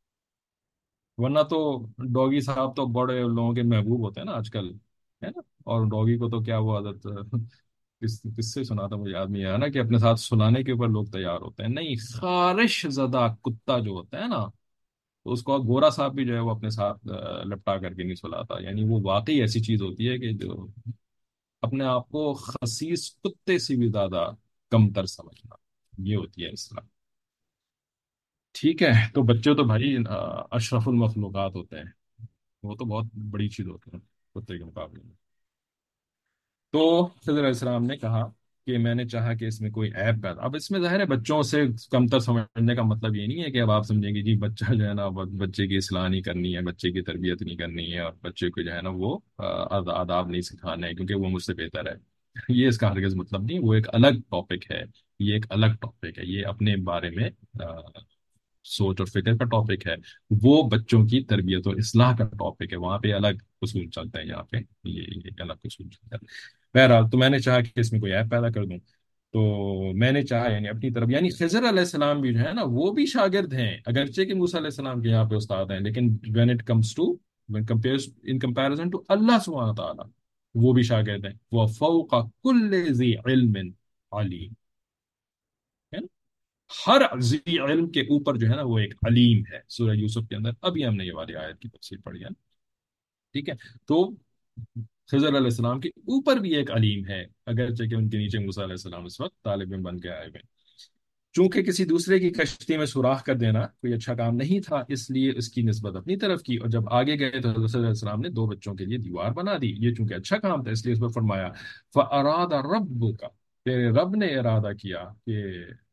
ورنہ تو ڈوگی صاحب تو بڑے لوگوں کے محبوب ہوتے ہیں نا آج کل، ہے نا؟ اور ڈوگی کو تو کیا وہ عادت کس کس سے سنا تھا مجھے یاد نہیں آیا نا، کہ اپنے ساتھ سلانے کے اوپر لوگ تیار ہوتے ہیں۔ نہیں، خارش زدہ کتا جو ہوتا ہے نا، تو اس کو گورا صاحب بھی جو ہے وہ اپنے ساتھ آ، لپٹا کر کے نہیں سلاتا۔ یعنی وہ واقعی ایسی چیز ہوتی ہے کہ جو اپنے آپ کو خسیس کتے سے بھی زیادہ کمتر سمجھنا، یہ ہوتی ہے اسلام۔ ٹھیک ہے، تو بچے تو بھائی آ، اشرف المخلوقات ہوتے ہیں، وہ تو بہت بڑی چیز ہوتی ہے کتے کے مقابلے میں۔ تو خضر علیہ السلام نے کہا کہ میں نے چاہا کہ اس میں کوئی عیب پیدا، اب اس میں ظاہر ہے بچوں سے کمتر سمجھنے کا مطلب یہ نہیں ہے کہ اب آپ سمجھیں گے جی بچہ جو ہے نا وہ بچے کی اصلاح نہیں کرنی ہے، بچے کی تربیت نہیں کرنی ہے، اور بچے کو جو ہے نا وہ آ، آد- آداب نہیں سکھانے ہیں کیونکہ وہ مجھ سے بہتر ہے۔ یہ اس کا ہرگز مطلب نہیں، وہ ایک الگ ٹاپک ہے، یہ ایک الگ ٹاپک ہے، یہ اپنے بارے میں سوچ اور فکر کا ٹاپک ہے۔ وہ بچوں کی تربیت اور اصلاح کا ٹاپک ہے، وہاں پہ الگ اصول چلتا ہے، یہاں پہ یہ یہ ایک الگ اصول چلتا ہے۔ بہرحال تو میں نے چاہا کہ اس میں کوئی ایپ پیدا کر دوں، تو میں نے چاہا یعنی اپنی طرف، یعنی خضر علیہ السلام بھی جو ہے نا وہ بھی شاگرد ہیں، اگرچہ کہ موسیٰ علیہ السلام کے یہاں پہ استاد ہیں، لیکن when it comes to when compares in comparison to اللہ سبحانہ تعالیٰ وہ بھی شاگرد ہیں۔ وہ فوق کل ذی علم علیم، ہے نا؟ ہر ذی علم کے اوپر جو ہے نا وہ ایک علیم ہے۔ سورہ یوسف کے اندر ابھی ہم نے یہ والی آیت کی تفسیر پڑھی ہے نا؟ ٹھیک ہے، تو خضر علیہ السلام کے اوپر بھی ایک علیم ہے، اگرچہ کہ ان کے نیچے موسیٰ علیہ السلام اس وقت طالب علم بن کے آئے ہوئے۔ چونکہ کسی دوسرے کی کشتی میں سوراخ کر دینا کوئی اچھا کام نہیں تھا، اس لیے اس کی نسبت اپنی طرف کی، اور جب آگے گئے تو حضرت صلی اللہ علیہ السلام نے دو بچوں کے لیے دیوار بنا دی۔ یہ چونکہ اچھا کام تھا اس لیے اس پر فرمایا فَأَرَادَ رَبُّكَ، تیرے رب نے ارادہ کیا کہ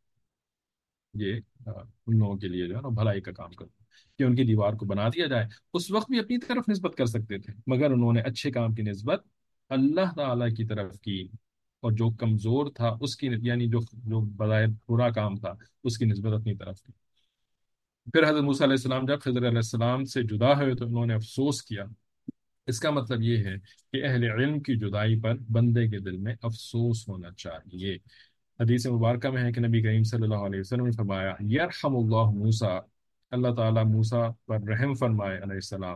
یہ آ، ان لوگوں کے لیے جو ہے نا بھلائی کا کام کرو، کہ ان کی دیوار کو بنا دیا جائے۔ اس وقت بھی اپنی طرف نسبت کر سکتے تھے، مگر انہوں نے اچھے کام کی نسبت اللہ تعالی کی طرف کی، اور جو کمزور تھا اس کی، یعنی جو جو بظاہر برا کام تھا اس کی نسبت اپنی طرف کی۔ پھر حضرت موسیٰ علیہ السلام جب خضر علیہ السلام سے جدا ہوئے تو انہوں نے افسوس کیا۔ اس کا مطلب یہ ہے کہ اہل علم کی جدائی پر بندے کے دل میں افسوس ہونا چاہیے۔ حدیث مبارکہ میں ہے کہ نبی کریم صلی اللہ علیہ وسلم نے فرمایا یرحم اللہ موسیٰ، اللہ تعالیٰ موسیٰ پر رحم فرمائے علیہ السلام،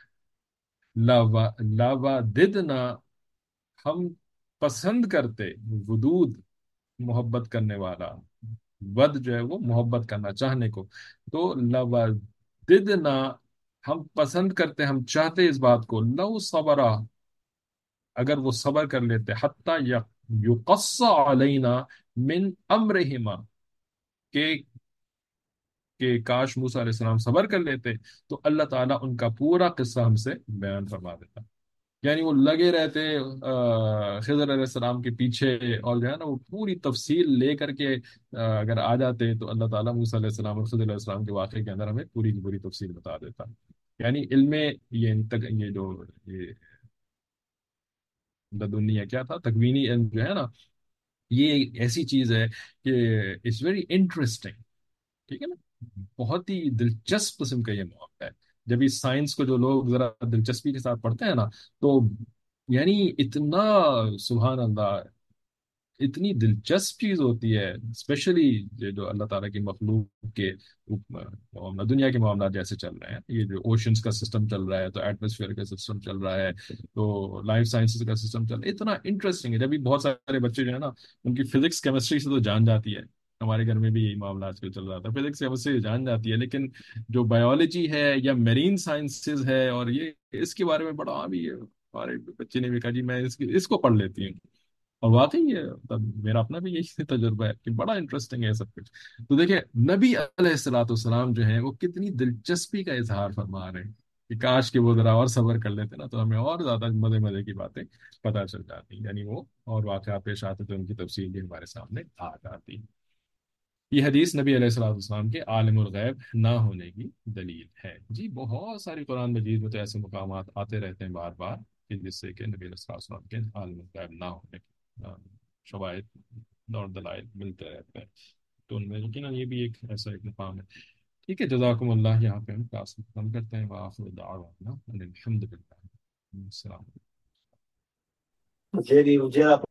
لَوَدِدْنَا، ہم پسند کرتے، ودود محبت کرنے والا، ود جو ہے وہ محبت کرنا چاہنے کو، تو لَوَدِدْنَا ہم پسند کرتے ہیں، ہم چاہتے ہیں اس بات کو، لو صبرا، اگر وہ صبر کر لیتے، حتی یقص علینا من امرہما، کہ کہ کاش موسیٰ علیہ السلام صبر کر لیتے تو اللہ تعالیٰ ان کا پورا قصہ ہم سے بیان فرما دیتا۔ یعنی وہ لگے رہتے آ، خضر علیہ السلام کے پیچھے، اور جو ہے نا وہ پوری تفصیل لے کر کے آ، اگر آ جاتے تو اللہ تعالیٰ موسیٰ علیہ السلام اور خضر علیہ السلام کے واقعے کے اندر ہمیں پوری کی پوری تفصیل بتا دیتا۔ یعنی علم یہ تک یہ جو یہ لدنی ہے کیا تھا، تکوینی علم جو ہے نا، یہ ایک ایسی چیز ہے کہ اٹس ویری انٹرسٹنگ، ٹھیک ہے نا، بہت ہی دلچسپ قسم کا یہ معاملہ ہے۔ جب اس سائنس کو جو لوگ ذرا دلچسپی کے ساتھ پڑھتے ہیں نا، تو یعنی اتنا، سبحان اللہ، اتنی دلچسپ چیز ہوتی ہے، اسپیشلی جو اللہ تعالیٰ کی مخلوق کے معاملہ، دنیا کے معاملات جیسے چل رہے ہیں، یہ جو اوشنس کا سسٹم چل رہا ہے، تو ایٹماسفیئر کا سسٹم چل رہا ہے، تو لائف سائنسز کا سسٹم چل رہا ہے، اتنا انٹرسٹنگ ہے۔ جب بھی بہت سارے بچے جو ہے نا، ان کی فزکس کیمسٹری سے تو جان جاتی ہے، ہمارے گھر میں بھی یہی معاملہ آج کل چل رہا تھا، فزکس کیمسٹری جان جاتی ہے، لیکن جو بایولوجی ہے یا میرین سائنسز ہے، اور یہ اس کے بارے میں بڑا بھی ہے، ہمارے بچے نے بھی کہا جی میں اس کی اس کو پڑھ لیتی ہوں، اور واقعی یہ مطلب میرا اپنا بھی یہی تجربہ ہے کہ بڑا انٹرسٹنگ ہے سب کچھ۔ تو دیکھیں نبی علیہ السلاۃ والسلام جو ہیں وہ کتنی دلچسپی کا اظہار فرما رہے ہیں کہ کاش کہ وہ ذرا اور صبر کر لیتے نا، تو ہمیں اور زیادہ مزے مزے کی باتیں پتہ چل جاتی، یعنی وہ اور واقعات پیش آتے تو ان کی تفصیل بھی ہمارے سامنے آ جاتی۔ یہ حدیث نبی علیہ الصلوۃ والسلام کے عالم الغیب نہ ہونے کی دلیل ہے۔ جی بہت ساری قرآن مجید میں تو ایسے مقامات آتے رہتے ہیں بار بار کہ جس سے کہ نبی علیہ الصلوۃ والسلام کے عالم الغیب نہ ہونے کے آ، شواہد اور دلائل ملتے رہتے ہیں، تو ان میں یقیناً یہ بھی ایک ایسا ایک مقام ہے۔ ٹھیک ہے، جزاکم اللہ، یہاں پہ ہم کلاس ختم کرتے ہیں، وآخر دعوانا ان الحمد للہ، السلام علیکم۔ Jerry, Jerry